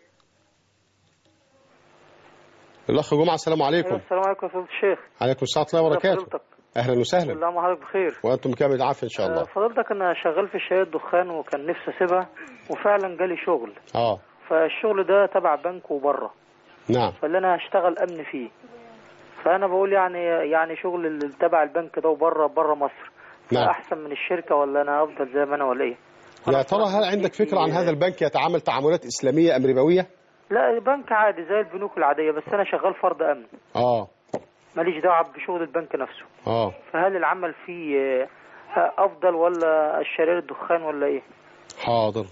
الأخ جمعة، السلام عليكم. السلام عليكم فضيلة الشيخ. عليكم السلام ورحمة الله وبركاته. أهلا وسهلا. كل عام وحضرتك بخير. وأنتم بكامل العافية إن شاء الله. فضلتك أنا شغال في شهادة دخان وكان نفسي أسيبها وفعلا جالي شغل. اه فالشغل ده تبع بنك وبره. نعم. فاللي أنا هشتغل أمن فيه. فأنا بقول يعني يعني شغل اللي تبع البنك ده وبره بره مصر. نعم. أحسن من الشركة ولا أنا أفضل زي ما أنا ولا إيه؟ يا ترى هل عندك فكرة عن هذا البنك يتعامل تعاملات إسلامية أم ربوية؟ لا، بنك عادي زي البنوك العادية، بس أنا شغال فرد أمن. اه ماليش دعوه بشغل البنك نفسه. اه فهل العمل فيه افضل ولا الشرير الدخان ولا ايه؟ حاضر.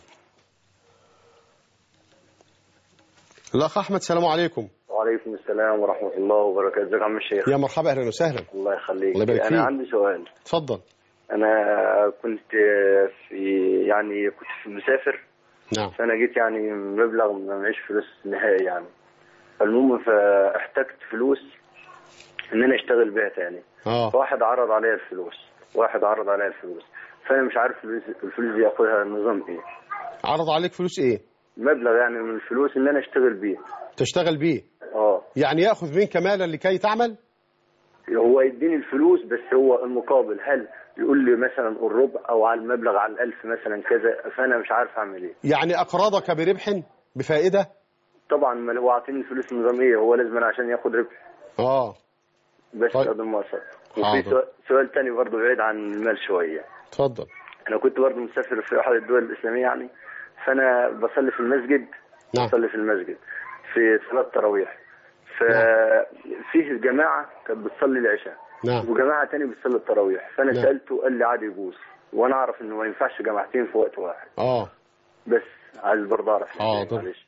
الاخ احمد، السلام عليكم. وعليكم السلام ورحمه الله وبركاته. ازيك يا عم الشيخ؟ يا مرحبا، اهلا وسهلا. الله يخليك. الله يبارك فيك. انا عندي سؤال. اتفضل. انا كنت في يعني كنت في مسافر. نعم. فانا جيت يعني مبلغ ما معيش فلوس نهائي يعني. فالمهم فاحتجت فلوس ان انا اشتغل بيها تاني. اه واحد عرض عليا الفلوس واحد عرض عليا الفلوس فانا مش عارف الفلوس دي ياخدها النظام ايه. عرض عليك فلوس ايه؟ مبلغ يعني من الفلوس اللي انا اشتغل بيه. تشتغل بيه؟ اه يعني ياخذ منك مالا لكي تعمل؟ هو يديني الفلوس بس هو المقابل هل يقول لي مثلا الربع او على المبلغ على الالف مثلا كذا، فانا مش عارف اعمل ايه. يعني اقرضك بربح بفائده؟ طبعا ما هو عاطيني الفلوس النظاميه، هو لازم عشان ياخد ربح. اه بس طيب. هذا ما صار. وفي سؤال, سؤال تاني برضه بعيد عن المال شويه. اتفضل. انا كنت برضه مسافر في احد الدول الاسلاميه يعني، فانا بصلي في المسجد. نعم. بصلي في المسجد في صلاه التراويح. ففيه جماعه كانت بتصلي العشاء. نعم. وجماعه تاني بتصلي التراويح، فانا نعم. سالته قال لي عادي يجوز، وانا اعرف انه ما ينفعش جماعتين في وقت واحد. اه بس عايز برضه اعرف. حاضر. معلش.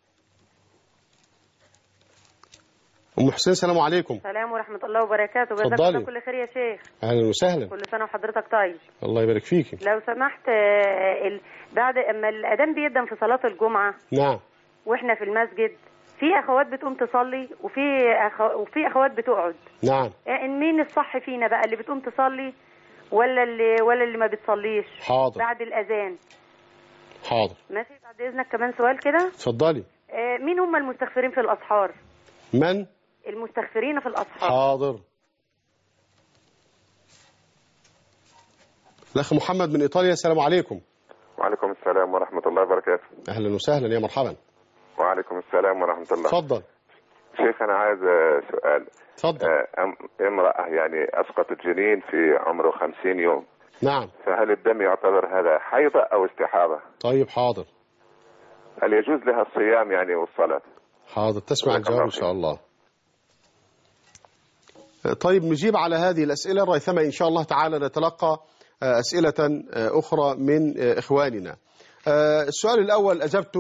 ام حسين، السلام عليكم. السلام ورحمه الله وبركاته. جزاك الله كل خير يا شيخ. اهلا وسهلا. كل سنه وحضرتك طيب. الله يبارك فيكي. لو سمحت، ال... بعد اما الاذان بيقدم في صلاه الجمعه. نعم. واحنا في المسجد في اخوات بتقوم تصلي وفي أخو... وفي اخوات بتقعد. نعم. يعني مين الصح فينا بقى، اللي بتقوم تصلي ولا اللي ولا اللي ما بتصليش؟ حاضر. بعد الاذان. حاضر. ماشي. بعد اذنك كمان سؤال كده. اتفضلي. آه مين هم المستغفرين في الاسحار؟ من؟ المستغفرين في الأسحار. حاضر. الأخ محمد من إيطاليا، السلام عليكم. وعليكم السلام ورحمة الله وبركاته. أهلا وسهلا، يا مرحبا. وعليكم السلام ورحمة الله. اتفضل. في شيخ أنا عايز سؤال. تفضل. امرأة يعني أسقطت جنين في عمره خمسين يوم. نعم. فهل الدم يعتبر هذا حيضة أو استحاضة؟ طيب حاضر. هل يجوز لها الصيام يعني والصلاة؟ حاضر، تسمع الجواب إن شاء الله. طيب نجيب على هذه الأسئلة ريثما إن شاء الله تعالى نتلقى أسئلة أخرى من إخواننا. السؤال الأول أجبت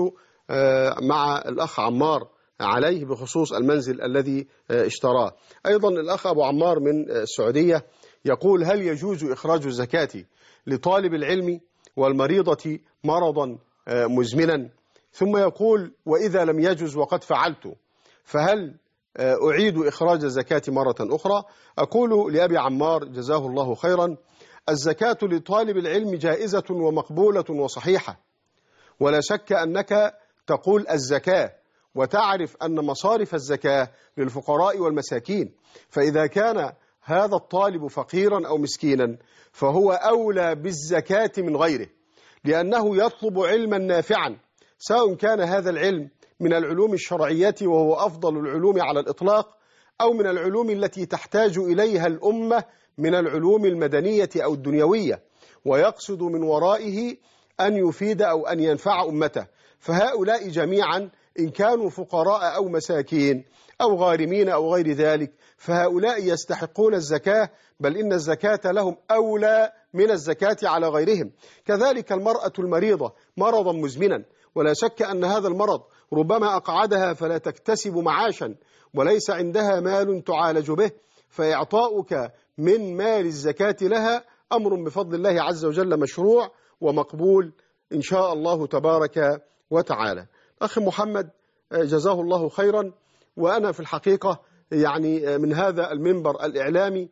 مع الأخ عمار عليه بخصوص المنزل الذي اشتراه. أيضا الأخ أبو عمار من السعودية يقول هل يجوز إخراج الزكاة لطالب العلم والمريضة مرضا مزمنا؟ ثم يقول وإذا لم يجوز وقد فعلت فهل أعيد إخراج الزكاة مرة أخرى؟ أقول لأبي عمار جزاه الله خيرا الزكاة لطالب العلم جائزة ومقبولة وصحيحة، ولا شك أنك تقول الزكاة وتعرف أن مصارف الزكاة للفقراء والمساكين، فإذا كان هذا الطالب فقيرا أو مسكينا فهو أولى بالزكاة من غيره، لأنه يطلب علما نافعا، سواء كان هذا العلم من العلوم الشرعية وهو أفضل العلوم على الإطلاق، أو من العلوم التي تحتاج إليها الأمة من العلوم المدنية أو الدنيوية، ويقصد من ورائه أن يفيد أو أن ينفع أمته. فهؤلاء جميعا إن كانوا فقراء أو مساكين أو غارمين أو غير ذلك فهؤلاء يستحقون الزكاة، بل إن الزكاة لهم أولى من الزكاة على غيرهم. كذلك المرأة المريضة مرضا مزمنا، ولا شك أن هذا المرض ربما أقعدها فلا تكتسب معاشا وليس عندها مال تعالج به، فإعطاؤك من مال الزكاة لها أمر بفضل الله عز وجل مشروع ومقبول إن شاء الله تبارك وتعالى. أخي محمد جزاه الله خيرا، وأنا في الحقيقة يعني من هذا المنبر الإعلامي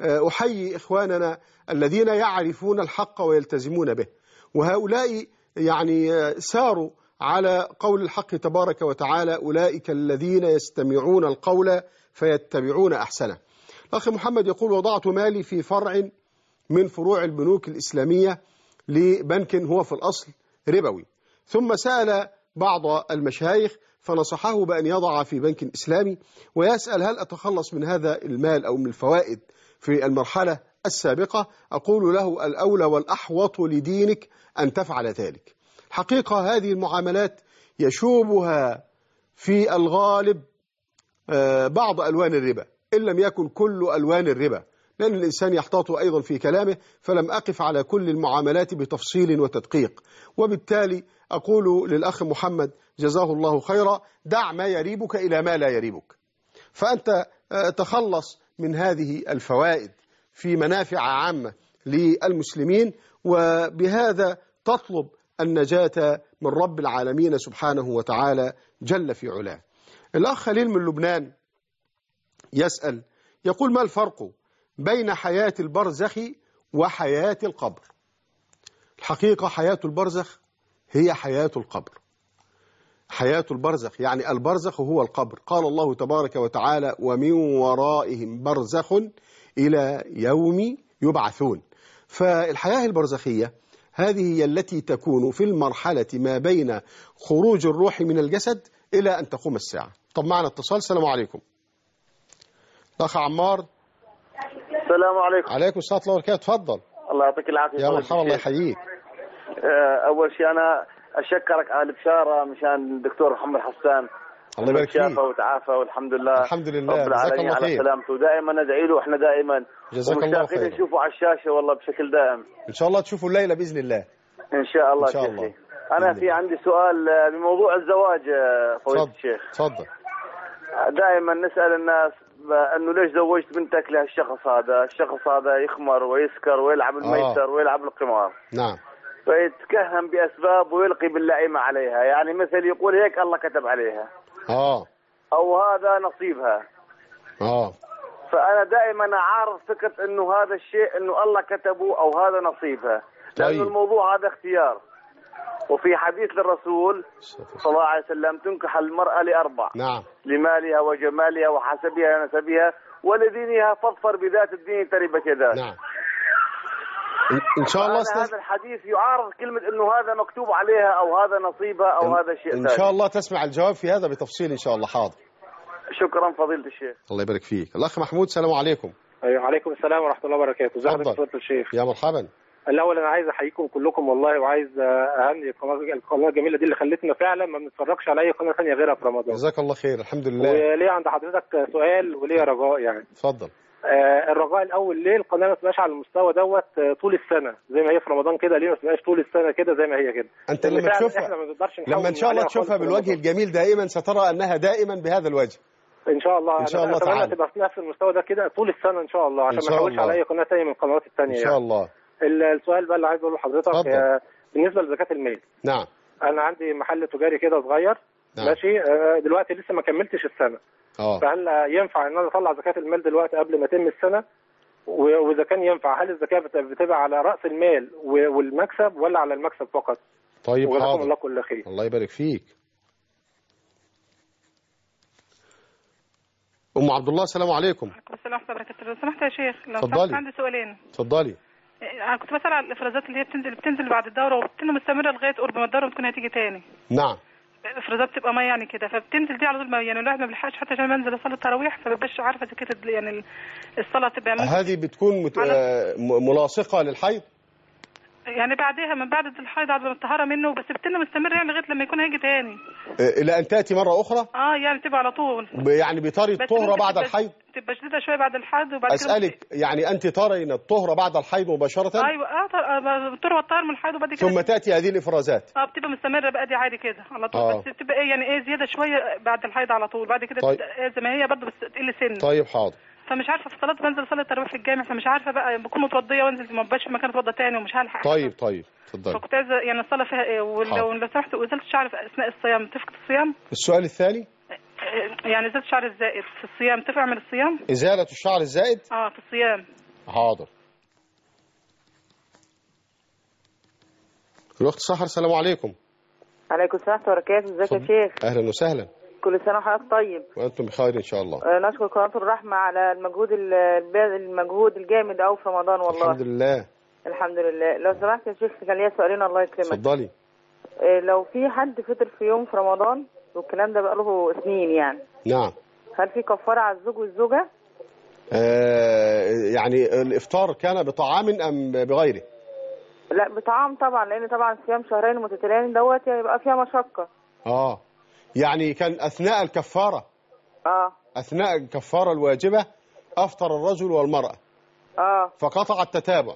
أحيي إخواننا الذين يعرفون الحق ويلتزمون به، وهؤلاء يعني ساروا على قول الحق تبارك وتعالى أولئك الذين يستمعون القول فيتبعون أحسنه. الأخ محمد يقول وضعت مالي في فرع من فروع البنوك الإسلامية لبنك هو في الأصل ربوي، ثم سأل بعض المشايخ فنصحه بأن يضع في بنك إسلامي، ويسأل هل أتخلص من هذا المال أو من الفوائد في المرحلة السابقة؟ أقول له الأولى والأحوط لدينك أن تفعل ذلك. حقيقة هذه المعاملات يشوبها في الغالب بعض ألوان الربا إن لم يكن كل ألوان الربا، لأن الإنسان يحتاط أيضا في كلامه، فلم أقف على كل المعاملات بتفصيل وتدقيق. وبالتالي أقول للأخ محمد جزاه الله خيرا دع ما يريبك إلى ما لا يريبك، فأنت تخلص من هذه الفوائد في منافع عامة للمسلمين، وبهذا تطلب النجاة من رب العالمين سبحانه وتعالى جل في علاه. الأخ خليل من لبنان يسأل يقول ما الفرق بين حياة البرزخ وحياة القبر؟ الحقيقة حياة البرزخ هي حياة القبر. حياة البرزخ يعني البرزخ هو القبر، قال الله تبارك وتعالى ومن ورائهم برزخ إلى يوم يبعثون. فالحياة البرزخية هذه هي التي تكون في المرحلة ما بين خروج الروح من الجسد إلى أن تقوم الساعة. طب معنا اتصال. السلام عليكم. الأخ عمار. السلام عليكم. عليكم السلام ورحمة الله وبركاته. تفضل. الله يعطيك العافية. يا مرحبا، الله يحييك. أول شيء أنا أشكرك على البشارة مشان الدكتور محمد حسان. الله يبارك فيك. شافه وتعافى والحمد لله. الحمد لله. رب العالمين على سلامته، ودائما ندعي له واحنا دائما جزاك الله خير. ومشتاقين نشوفه على الشاشة والله بشكل دائم. إن شاء الله تشوفوا الليلة بإذن الله. إن شاء الله. إن شاء الله. أنا في عندي سؤال بموضوع الزواج فضيلة الشيخ. تفضل. دائما نسأل الناس انه ليش زوجت بنتك لهالشخص هذا؟ الشخص هذا يخمر ويسكر ويلعب الميسر آه. ويلعب القمار. نعم. فيتكهن باسباب ويلقي باللعيمه عليها، يعني مثل يقول هيك الله كتب عليها. اه. او هذا نصيبها. اه. فانا دائما اعارض فكره انه هذا الشيء انه الله كتبه او هذا نصيبها، لانه طيب. الموضوع هذا اختيار. وفي حديث للرسول صلى الله عليه وسلم تنكح المرأة لأربع. نعم. لمالها وجمالها وحسبها ونسبها ولدينها فاظفر بذات الدين تربت يداك. نعم. إن شاء الله استاذ هذا الحديث يعارض كلمة إنه هذا مكتوب عليها أو هذا نصيبها أو إن... هذا شيء إن شاء الله تسمع الجواب في هذا بتفصيل إن شاء الله. حاضر. شكرا فضيلة الشيخ. الله يبارك فيك. الأخ محمود السلام عليكم. ايوه عليكم السلام ورحمه الله وبركاته. ازي اتفضل. حضرتك يا الشيخ؟ يا مرحبا. الاول انا عايز احييكم كلكم والله، وعايز اهني القناه القناه الجميله دي اللي خلتنا فعلا ما بنتفرجش على اي قناه ثانيه غيرها في رمضان. جزاك الله خير. الحمد لله. وليه عند حضرتك سؤال وليه رجاء يعني. اتفضل. آه الرجاء الاول، ليه القناه ما تبقاش على المستوى دوت آه، طول السنه زي ما هي في رمضان كده؟ ليه ما تبقاش طول السنه كده زي ما هي كده؟ انت لأن لما فعلاً تشوفها احنا ما بنقدرش نحول لما ان شاء الله عليها تشوفها خالص في بالوجه رمضان. الجميل دائما سترى انها دائما بهذا الوجه. ان شاء الله. ان شاء أنا الله أتمنى تعالى. تبقى في نفس المستوى ده كده طول السنه ان شاء الله، عشان إن ما شاء نحولش الله. على اي قناه ثانيه من القنوات الثانيه. ان يعني. شاء الله. ال- السؤال بقى اللي عايز اقوله لحضرتك اتفضل. آه، بالنسبه لزكاه المال. نعم. انا عندي محل تجاري كده صغير. نعم. ماشي. آه، دلوقتي لسه ما كملتش السنه. اه فهل ينفع ان انا اطلع زكاه المال دلوقتي قبل ما تتم السنه؟ و- واذا كان ينفع، هل الزكاه بت- بتبقى على راس المال و- والمكسب ولا على المكسب فقط؟ طيب وجزاكم حاضر. الله كل خير. الله يبارك فيك. ام عبد الله السلام عليكم. السلام ورحمة الله وبركاته. لو سمحت يا شيخ، لو اتفضلي. سمحت عندي سؤالين. اتفضلي. انا كنت بسأل على الافرازات اللي هي بتنزل بتنزل بعد الدورة وبتنزل مستمرة لغاية قرب ما الدورة بتكون هتيجي تاني. نعم. افرازات بتبقى ميه يعني كده، فبتنزل دي على طول، ما يعني الواحد ما بيلحقش حتى عشان منزل اصلي التراويح، فمبقاش عارفه اذا كانت يعني الصلاه تبقى ممكن هذه بتكون مت... آه، م- ملاصقة للحيض؟ يعني بعدها من بعد الحيض بعد ما الطهاره منه، بس بتنزل مستمره يعني لغايه لما يكون هيجي تاني. آه، إلى أن تأتي مرة أخرى؟ اه يعني بتبقى على طول. ب- يعني بتري بس الطهرة ممكن بعد تبقى- الحيض؟ تبقى شديده شويه بعد الحيض وبعد كده أسألك يعني أنت ترين الطهرة بعد الحيض مباشرة؟ ايوه اه طر- آه، بتروى الطهر من الحيض وبعد كده ثم تأتي هذه الإفرازات؟ اه بتبقى مستمره بقى دي عادي كده على طول. آه. بس بتبقى ايه يعني ايه زياده شويه بعد الحيض على طول، بعد كده طيب. تبقى إيه زي ما هي برضه بس تقل سن. طيب حاضر. فمش عارفه في الصلاه بنزل اصلي التراويح في الجامع، فمش عارفه بقى بكون متوضيه وانزل ما بقاش في مكان اتوضى تاني ومش هلحق. طيب طيب اتفضلي. فكنت عايزه يعني الصلاه فيها ايه، ولو حاضر. لو سمحت وازاله الشعر في اثناء الصيام تفقد الصيام؟ السؤال الثاني؟ يعني ازاله الشعر الزائد في الصيام تنفع من الصيام؟ إزالة الشعر الزائد؟ اه في الصيام. حاضر. الأخت سحر السلام عليكم. عليكم السلام ورحمة الله وبركاته. ازيك يا شيخ؟ أهلا وسهلا. كل سنة وحضرتك طيب. وأنتم بخير إن شاء الله. آه، نشكر قناة الرحمة على المجهود ال- الب- المجهود الجامد أوي في رمضان والله. الحمد لله. الحمد لله. لو سمحت يا شيخ كان ليا سؤالين الله يكرمك. اتفضلي. آه، لو في حد فطر في يوم في رمضان والكلام ده بقاله سنين يعني، نعم. هل في كفارة على الزوج والزوجة؟ آه يعني الإفطار كان بطعام أم بغيره؟ لا بطعام طبعا، لأن طبعا صيام شهرين متتاليين دوت يبقى فيها مشقة. آه يعني كان أثناء الكفارة. اه أثناء الكفارة الواجبة أفطر الرجل والمرأة. اه فقطع التتابع.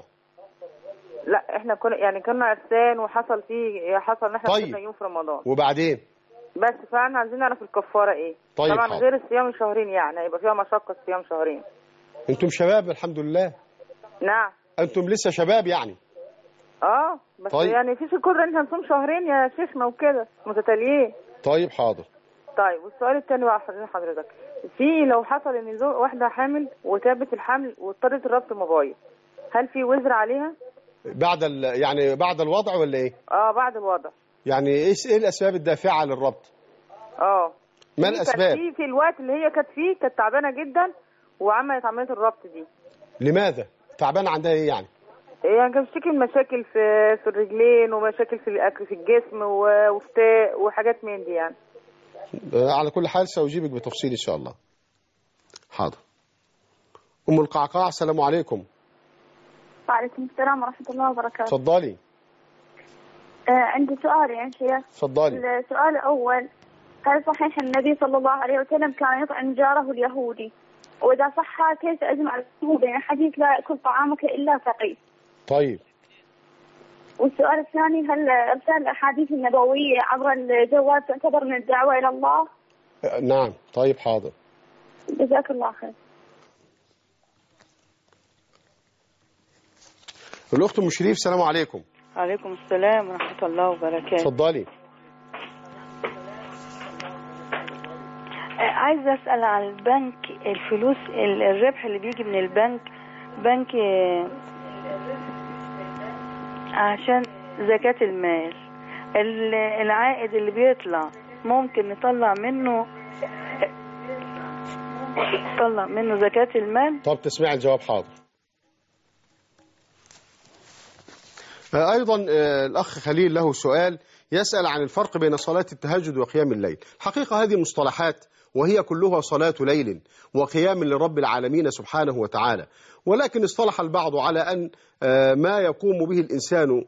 لا احنا كنا يعني كنا عرسان وحصل فيه حصل ان احنا طيب. فطرنا يوم في رمضان. وبعدين؟ بس فاحنا عايزين نعرف الكفاره ايه. طيب طبعا حاضر. غير الصيام شهرين يعني هيبقى فيها مشقه صيام شهرين. أنتم شباب الحمد لله. نعم. أنتم لسه شباب يعني. اه بس طيب. طيب. يعني في شكر ان احنا نصوم شهرين يا شيخنا وكده متتاليين. طيب حاضر. طيب والسؤال الثاني بقى حضرتك، في لو حصل ان زوج واحده حامل وتابت الحمل واضطرت الربط المبايض، هل في وزر عليها؟ بعد ال... يعني بعد الوضع ولا إيه؟ اه بعد الوضع. يعني إيه إيه الأسباب الدافعة للربط؟ اه ما في الأسباب؟ كانت في في الوقت اللي هي كانت فيه كانت تعبانه جدا وعملت عمليه الربط دي. لماذا؟ تعبانة عندها إيه يعني؟ يعني كان بتشتكي من مشاكل في في الرجلين ومشاكل في الاكل في الجسم و- وفتاء وحاجات من دي يعني. آه، على كل حال سأجيبك بتفصيل إن شاء الله. حاضر. أم القعقاع السلام عليكم. وعليكم السلام ورحمة الله وبركاته. اتفضلي. آه عندي سؤال يا شيخ. اتفضلي. السؤال الأول، هل صحيح النبي صلى الله عليه وسلم كان يطعم جاره اليهودي؟ وإذا صح كيف أجمع بين حديث لا يأكل طعامك إلا فقير؟ طيب. والسؤال الثاني، هل إرسال الأحاديث النبوية عبر الجوال تعتبر من الدعوة إلى الله؟ آه، نعم طيب حاضر. جزاك الله خير. الأخت أم شريف السلام عليكم. عليكم السلام ورحمة الله وبركاته. اتفضلي. عايزة أسأل عن البنك، الفلوس الربح اللي بيجي من البنك، بنك عشان زكاة المال، العائد اللي بيطلع ممكن نطلع منه نطلع منه زكاة المال؟ طب تسمع الجواب. حاضر. أيضا الأخ خليل له سؤال، يسأل عن الفرق بين صلاة التهجد وقيام الليل. حقيقة هذه مصطلحات وهي كلها صلاة ليل وقيام لرب العالمين سبحانه وتعالى. ولكن اصطلح البعض على أن ما يقوم به الإنسان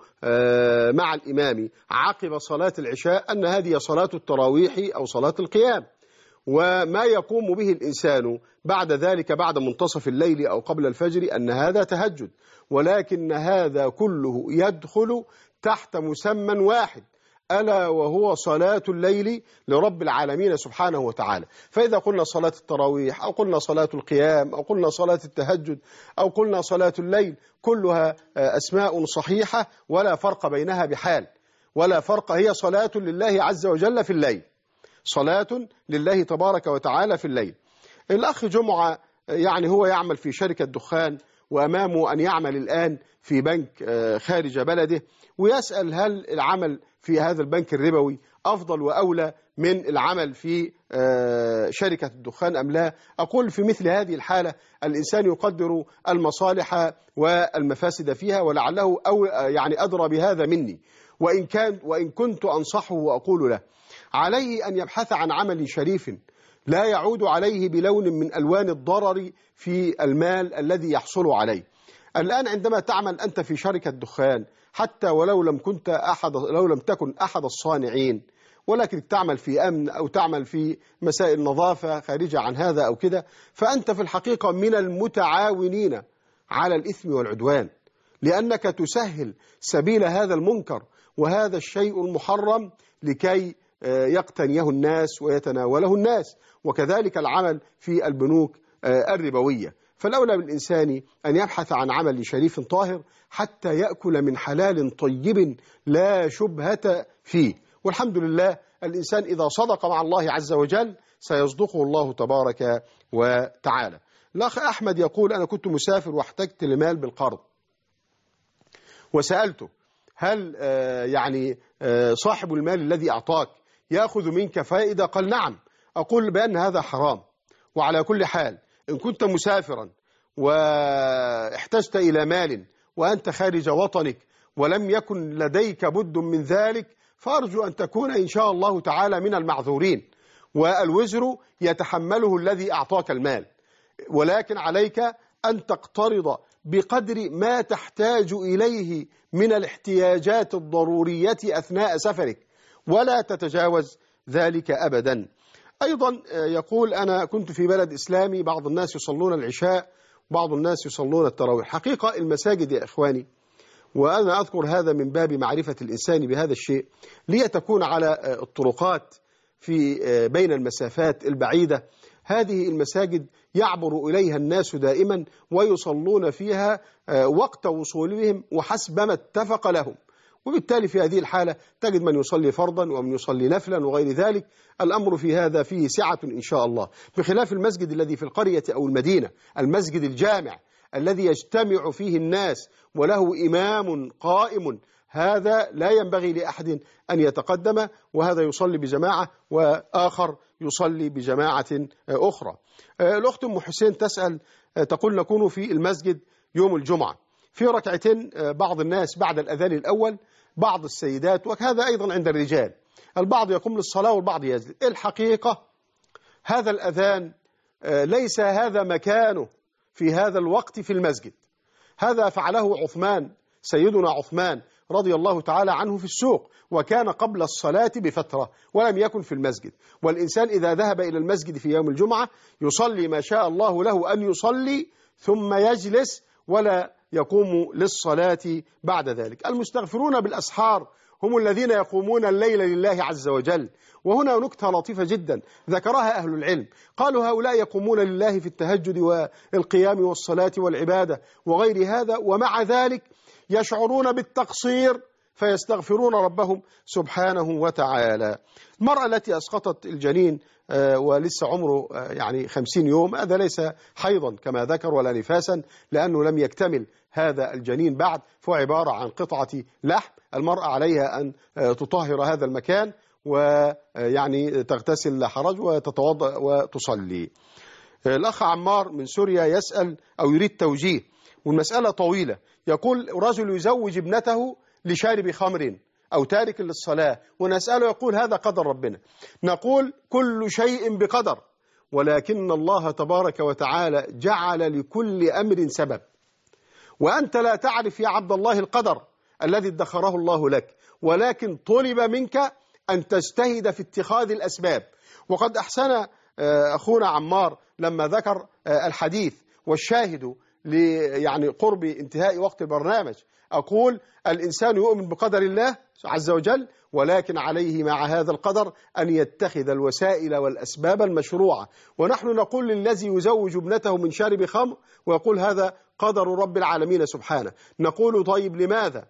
مع الإمام عقب صلاة العشاء أن هذه صلاة التراويح أو صلاة القيام، وما يقوم به الإنسان بعد ذلك بعد منتصف الليل أو قبل الفجر أن هذا تهجد، ولكن هذا كله يدخل تحت مسمى واحد ألا وهو صلاة الليل لرب العالمين سبحانه وتعالى. فإذا قلنا صلاة التراويح أو قلنا صلاة القيام أو قلنا صلاة التهجد أو قلنا صلاة الليل كلها أسماء صحيحة ولا فرق بينها بحال، ولا فرق، هي صلاة لله عز وجل في الليل، صلاة لله تبارك وتعالى في الليل. الأخ جمعة يعني هو يعمل في شركة دخان وأمامه أن يعمل الآن في بنك خارج بلده، ويسأل هل العمل في هذا البنك الربوي أفضل وأولى من العمل في شركة الدخان أم لا؟ أقول في مثل هذه الحالة الإنسان يقدر المصالح والمفاسد فيها، ولعله أو يعني أدرى بهذا مني، وإن كان وإن كنت أنصحه وأقول له عليه أن يبحث عن عمل شريف لا يعود عليه بلون من ألوان الضرر في المال الذي يحصل عليه. الآن عندما تعمل أنت في شركة دخان حتى ولو لم كنت أحد لو لم تكن أحد الصانعين، ولكن تعمل في أمن أو تعمل في مسائل نظافة خارجة عن هذا أو كده، فأنت في الحقيقة من المتعاونين على الإثم والعدوان، لأنك تسهل سبيل هذا المنكر وهذا الشيء المحرم لكي يقتنيه الناس ويتناوله الناس. وكذلك العمل في البنوك الربوية، فالأولى بالإنسان أن يبحث عن عمل شريف طاهر حتى يأكل من حلال طيب لا شبهة فيه. والحمد لله الإنسان إذا صدق مع الله عز وجل سيصدقه الله تبارك وتعالى. الأخ أحمد يقول أنا كنت مسافر واحتجت لمال بالقرض، وسألته هل يعني صاحب المال الذي أعطاك يأخذ منك فائدة؟ قال نعم. أقول بأن هذا حرام. وعلى كل حال إن كنت مسافرا واحتجت إلى مال وأنت خارج وطنك ولم يكن لديك بد من ذلك، فأرجو أن تكون إن شاء الله تعالى من المعذورين، والوزر يتحمله الذي أعطاك المال، ولكن عليك أن تقترض بقدر ما تحتاج إليه من الاحتياجات الضرورية أثناء سفرك، ولا تتجاوز ذلك أبدا. أيضا يقول أنا كنت في بلد إسلامي بعض الناس يصلون العشاء بعض الناس يصلون التراويح. حقيقة المساجد يا إخواني، وأنا أذكر هذا من باب معرفة الإنسان بهذا الشيء، ليتكون على الطرقات في بين المسافات البعيدة. هذه المساجد يعبر إليها الناس دائما ويصلون فيها وقت وصولهم وحسب ما اتفق لهم، وبالتالي في هذه الحالة تجد من يصلي فرضا ومن يصلي نفلا وغير ذلك. الأمر في هذا فيه سعة إن شاء الله، بخلاف المسجد الذي في القرية أو المدينة، المسجد الجامع الذي يجتمع فيه الناس وله إمام قائم، هذا لا ينبغي لأحد أن يتقدم، وهذا يصلي بجماعة وآخر يصلي بجماعة أخرى. الأخت أم حسين تسأل تقول نكون في المسجد يوم الجمعة في ركعتين بعض الناس بعد الأذان الأول، بعض السيدات، وهذا أيضا عند الرجال، البعض يقوم للصلاة والبعض يجلس. الحقيقة هذا الأذان ليس هذا مكانه في هذا الوقت في المسجد، هذا فعله عثمان سيدنا عثمان رضي الله تعالى عنه في السوق، وكان قبل الصلاة بفترة ولم يكن في المسجد. والإنسان إذا ذهب إلى المسجد في يوم الجمعة يصلي ما شاء الله له أن يصلي ثم يجلس ولا يقوم للصلاة بعد ذلك. المستغفرون بالأسحار هم الذين يقومون الليل لله عز وجل. وهنا نكتة لطيفة جدا ذكرها أهل العلم، قالوا هؤلاء يقومون لله في التهجد والقيام والصلاة والعبادة وغير هذا، ومع ذلك يشعرون بالتقصير فيستغفرون ربهم سبحانه وتعالى. المرأة التي أسقطت الجنين ولسه عمره يعني خمسين يوم، هذا ليس حيضا كما ذكر ولا نفاسا، لأنه لم يكتمل هذا الجنين بعد، فهو عبارة عن قطعة لحم. المرأة عليها أن تطهر هذا المكان ويعني تغتسل لا حرج وتتوضأ وتصلي. الأخ عمار من سوريا يسأل أو يريد توجيه، والمسألة طويلة. يقول رجل يزوج ابنته لشارب خمر أو تارك للصلاة، ونسأله يقول هذا قدر ربنا. نقول كل شيء بقدر، ولكن الله تبارك وتعالى جعل لكل أمر سبب، وأنت لا تعرف يا عبد الله القدر الذي ادخره الله لك، ولكن طلب منك أن تجتهد في اتخاذ الأسباب. وقد أحسن أخونا عمار لما ذكر الحديث، والشاهد يعني قرب انتهاء وقت البرنامج، أقول الإنسان يؤمن بقدر الله عز وجل، ولكن عليه مع هذا القدر أن يتخذ الوسائل والأسباب المشروعة. ونحن نقول للذي يزوج ابنته من شارب خمر ويقول هذا قدر رب العالمين سبحانه، نقول طيب لماذا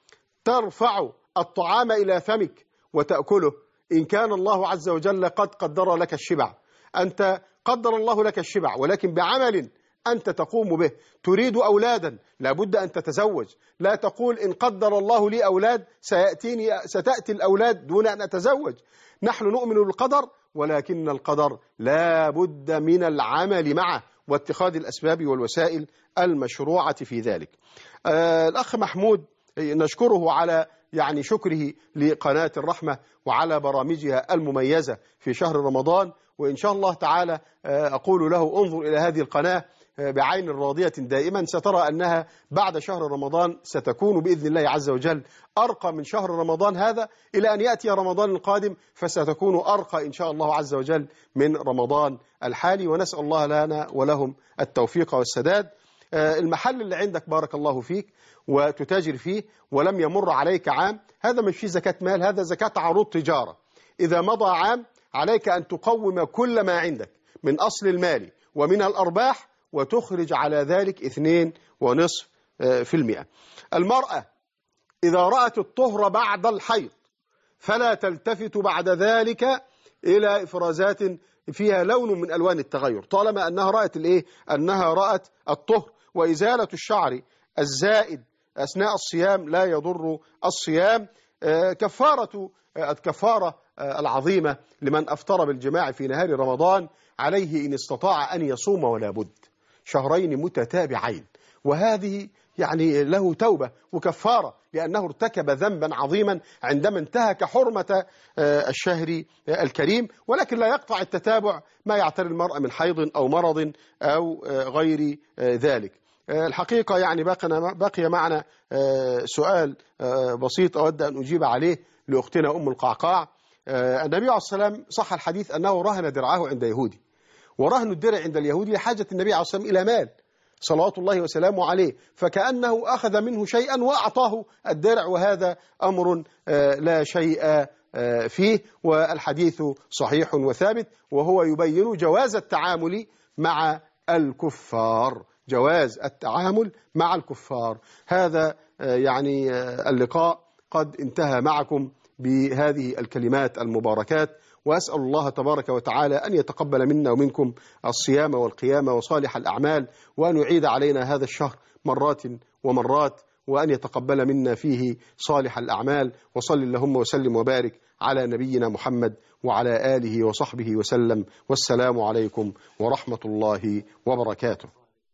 ترفع الطعام إلى فمك وتأكله إن كان الله عز وجل قد قدر لك الشبع؟ أنت قدر الله لك الشبع، ولكن بعمل أنت تقوم به. تريد أولادا لابد أن تتزوج، لا تقول إن قدر الله لي أولاد سيأتيني ستأتي الأولاد دون أن أتزوج. نحن نؤمن بالقدر، ولكن القدر لا بد من العمل معه واتخاذ الأسباب والوسائل المشروعة في ذلك. آه الأخ محمود نشكره على يعني شكره لقناة الرحمة وعلى برامجها المميزة في شهر رمضان، وإن شاء الله تعالى أقول له انظر إلى هذه القناة بعين راضية دائما، سترى أنها بعد شهر رمضان ستكون بإذن الله عز وجل أرقى من شهر رمضان هذا، إلى أن يأتي رمضان القادم فستكون أرقى إن شاء الله عز وجل من رمضان الحالي، ونسأل الله لنا ولهم التوفيق والسداد. المحل اللي عندك بارك الله فيك وتتاجر فيه ولم يمر عليك عام، هذا مش فيه زكاة مال، هذا زكاة عروض تجارة. إذا مضى عام عليك أن تقوم كل ما عندك من أصل المال ومن الأرباح وتخرج على ذلك اثنين ونصف في المئة. المرأة إذا رأت الطهر بعد الحيض فلا تلتفت بعد ذلك إلى إفرازات فيها لون من ألوان التغير، طالما أنها رأت الإيه؟ أنها رأت الطهر. وإزالة الشعر الزائد أثناء الصيام لا يضر الصيام. كفارة الكفارة العظيمة لمن أفطر بالجماع في نهار رمضان عليه إن استطاع أن يصوم ولا بد شهرين متتابعين، وهذه يعني له توبة وكفارة لأنه ارتكب ذنبا عظيما عندما انتهك حرمة الشهر الكريم، ولكن لا يقطع التتابع ما يعتري المرأة من حيض أو مرض أو غير ذلك. الحقيقة يعني بقي معنا سؤال بسيط أود أن أجيب عليه لأختنا أم القعقاع. النبي عليه الصلاة والسلام صح الحديث أنه رهن درعه عند يهودي، ورهن الدرع عند اليهودي لحاجة النبي عليه الصلاة والسلام إلى مال صلوات الله وسلامه عليه، فكأنه أخذ منه شيئا وأعطاه الدرع، وهذا أمر لا شيء فيه، والحديث صحيح وثابت، وهو يبين جواز التعامل مع الكفار، جواز التعامل مع الكفار. هذا يعني اللقاء قد انتهى معكم بهذه الكلمات المباركات، وأسأل الله تبارك وتعالى أن يتقبل منا ومنكم الصيام والقيام وصالح الأعمال، وأن يعيد علينا هذا الشهر مرات ومرات، وأن يتقبل منا فيه صالح الأعمال. وصل اللهم وسلم وبارك على نبينا محمد وعلى آله وصحبه وسلم، والسلام عليكم ورحمة الله وبركاته.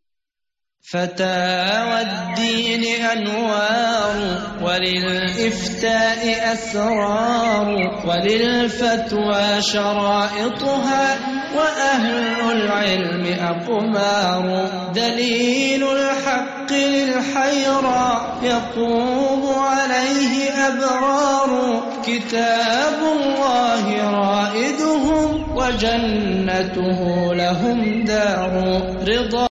فتاوى الدين أنوار، وللإفتاء أسرار، وللفتوى شرائطها، وأهل العلم أقمار. دليل الحق للحيرى يقوم عليه أبرار، كتاب الله رائدهم وجنته لهم دار رضا.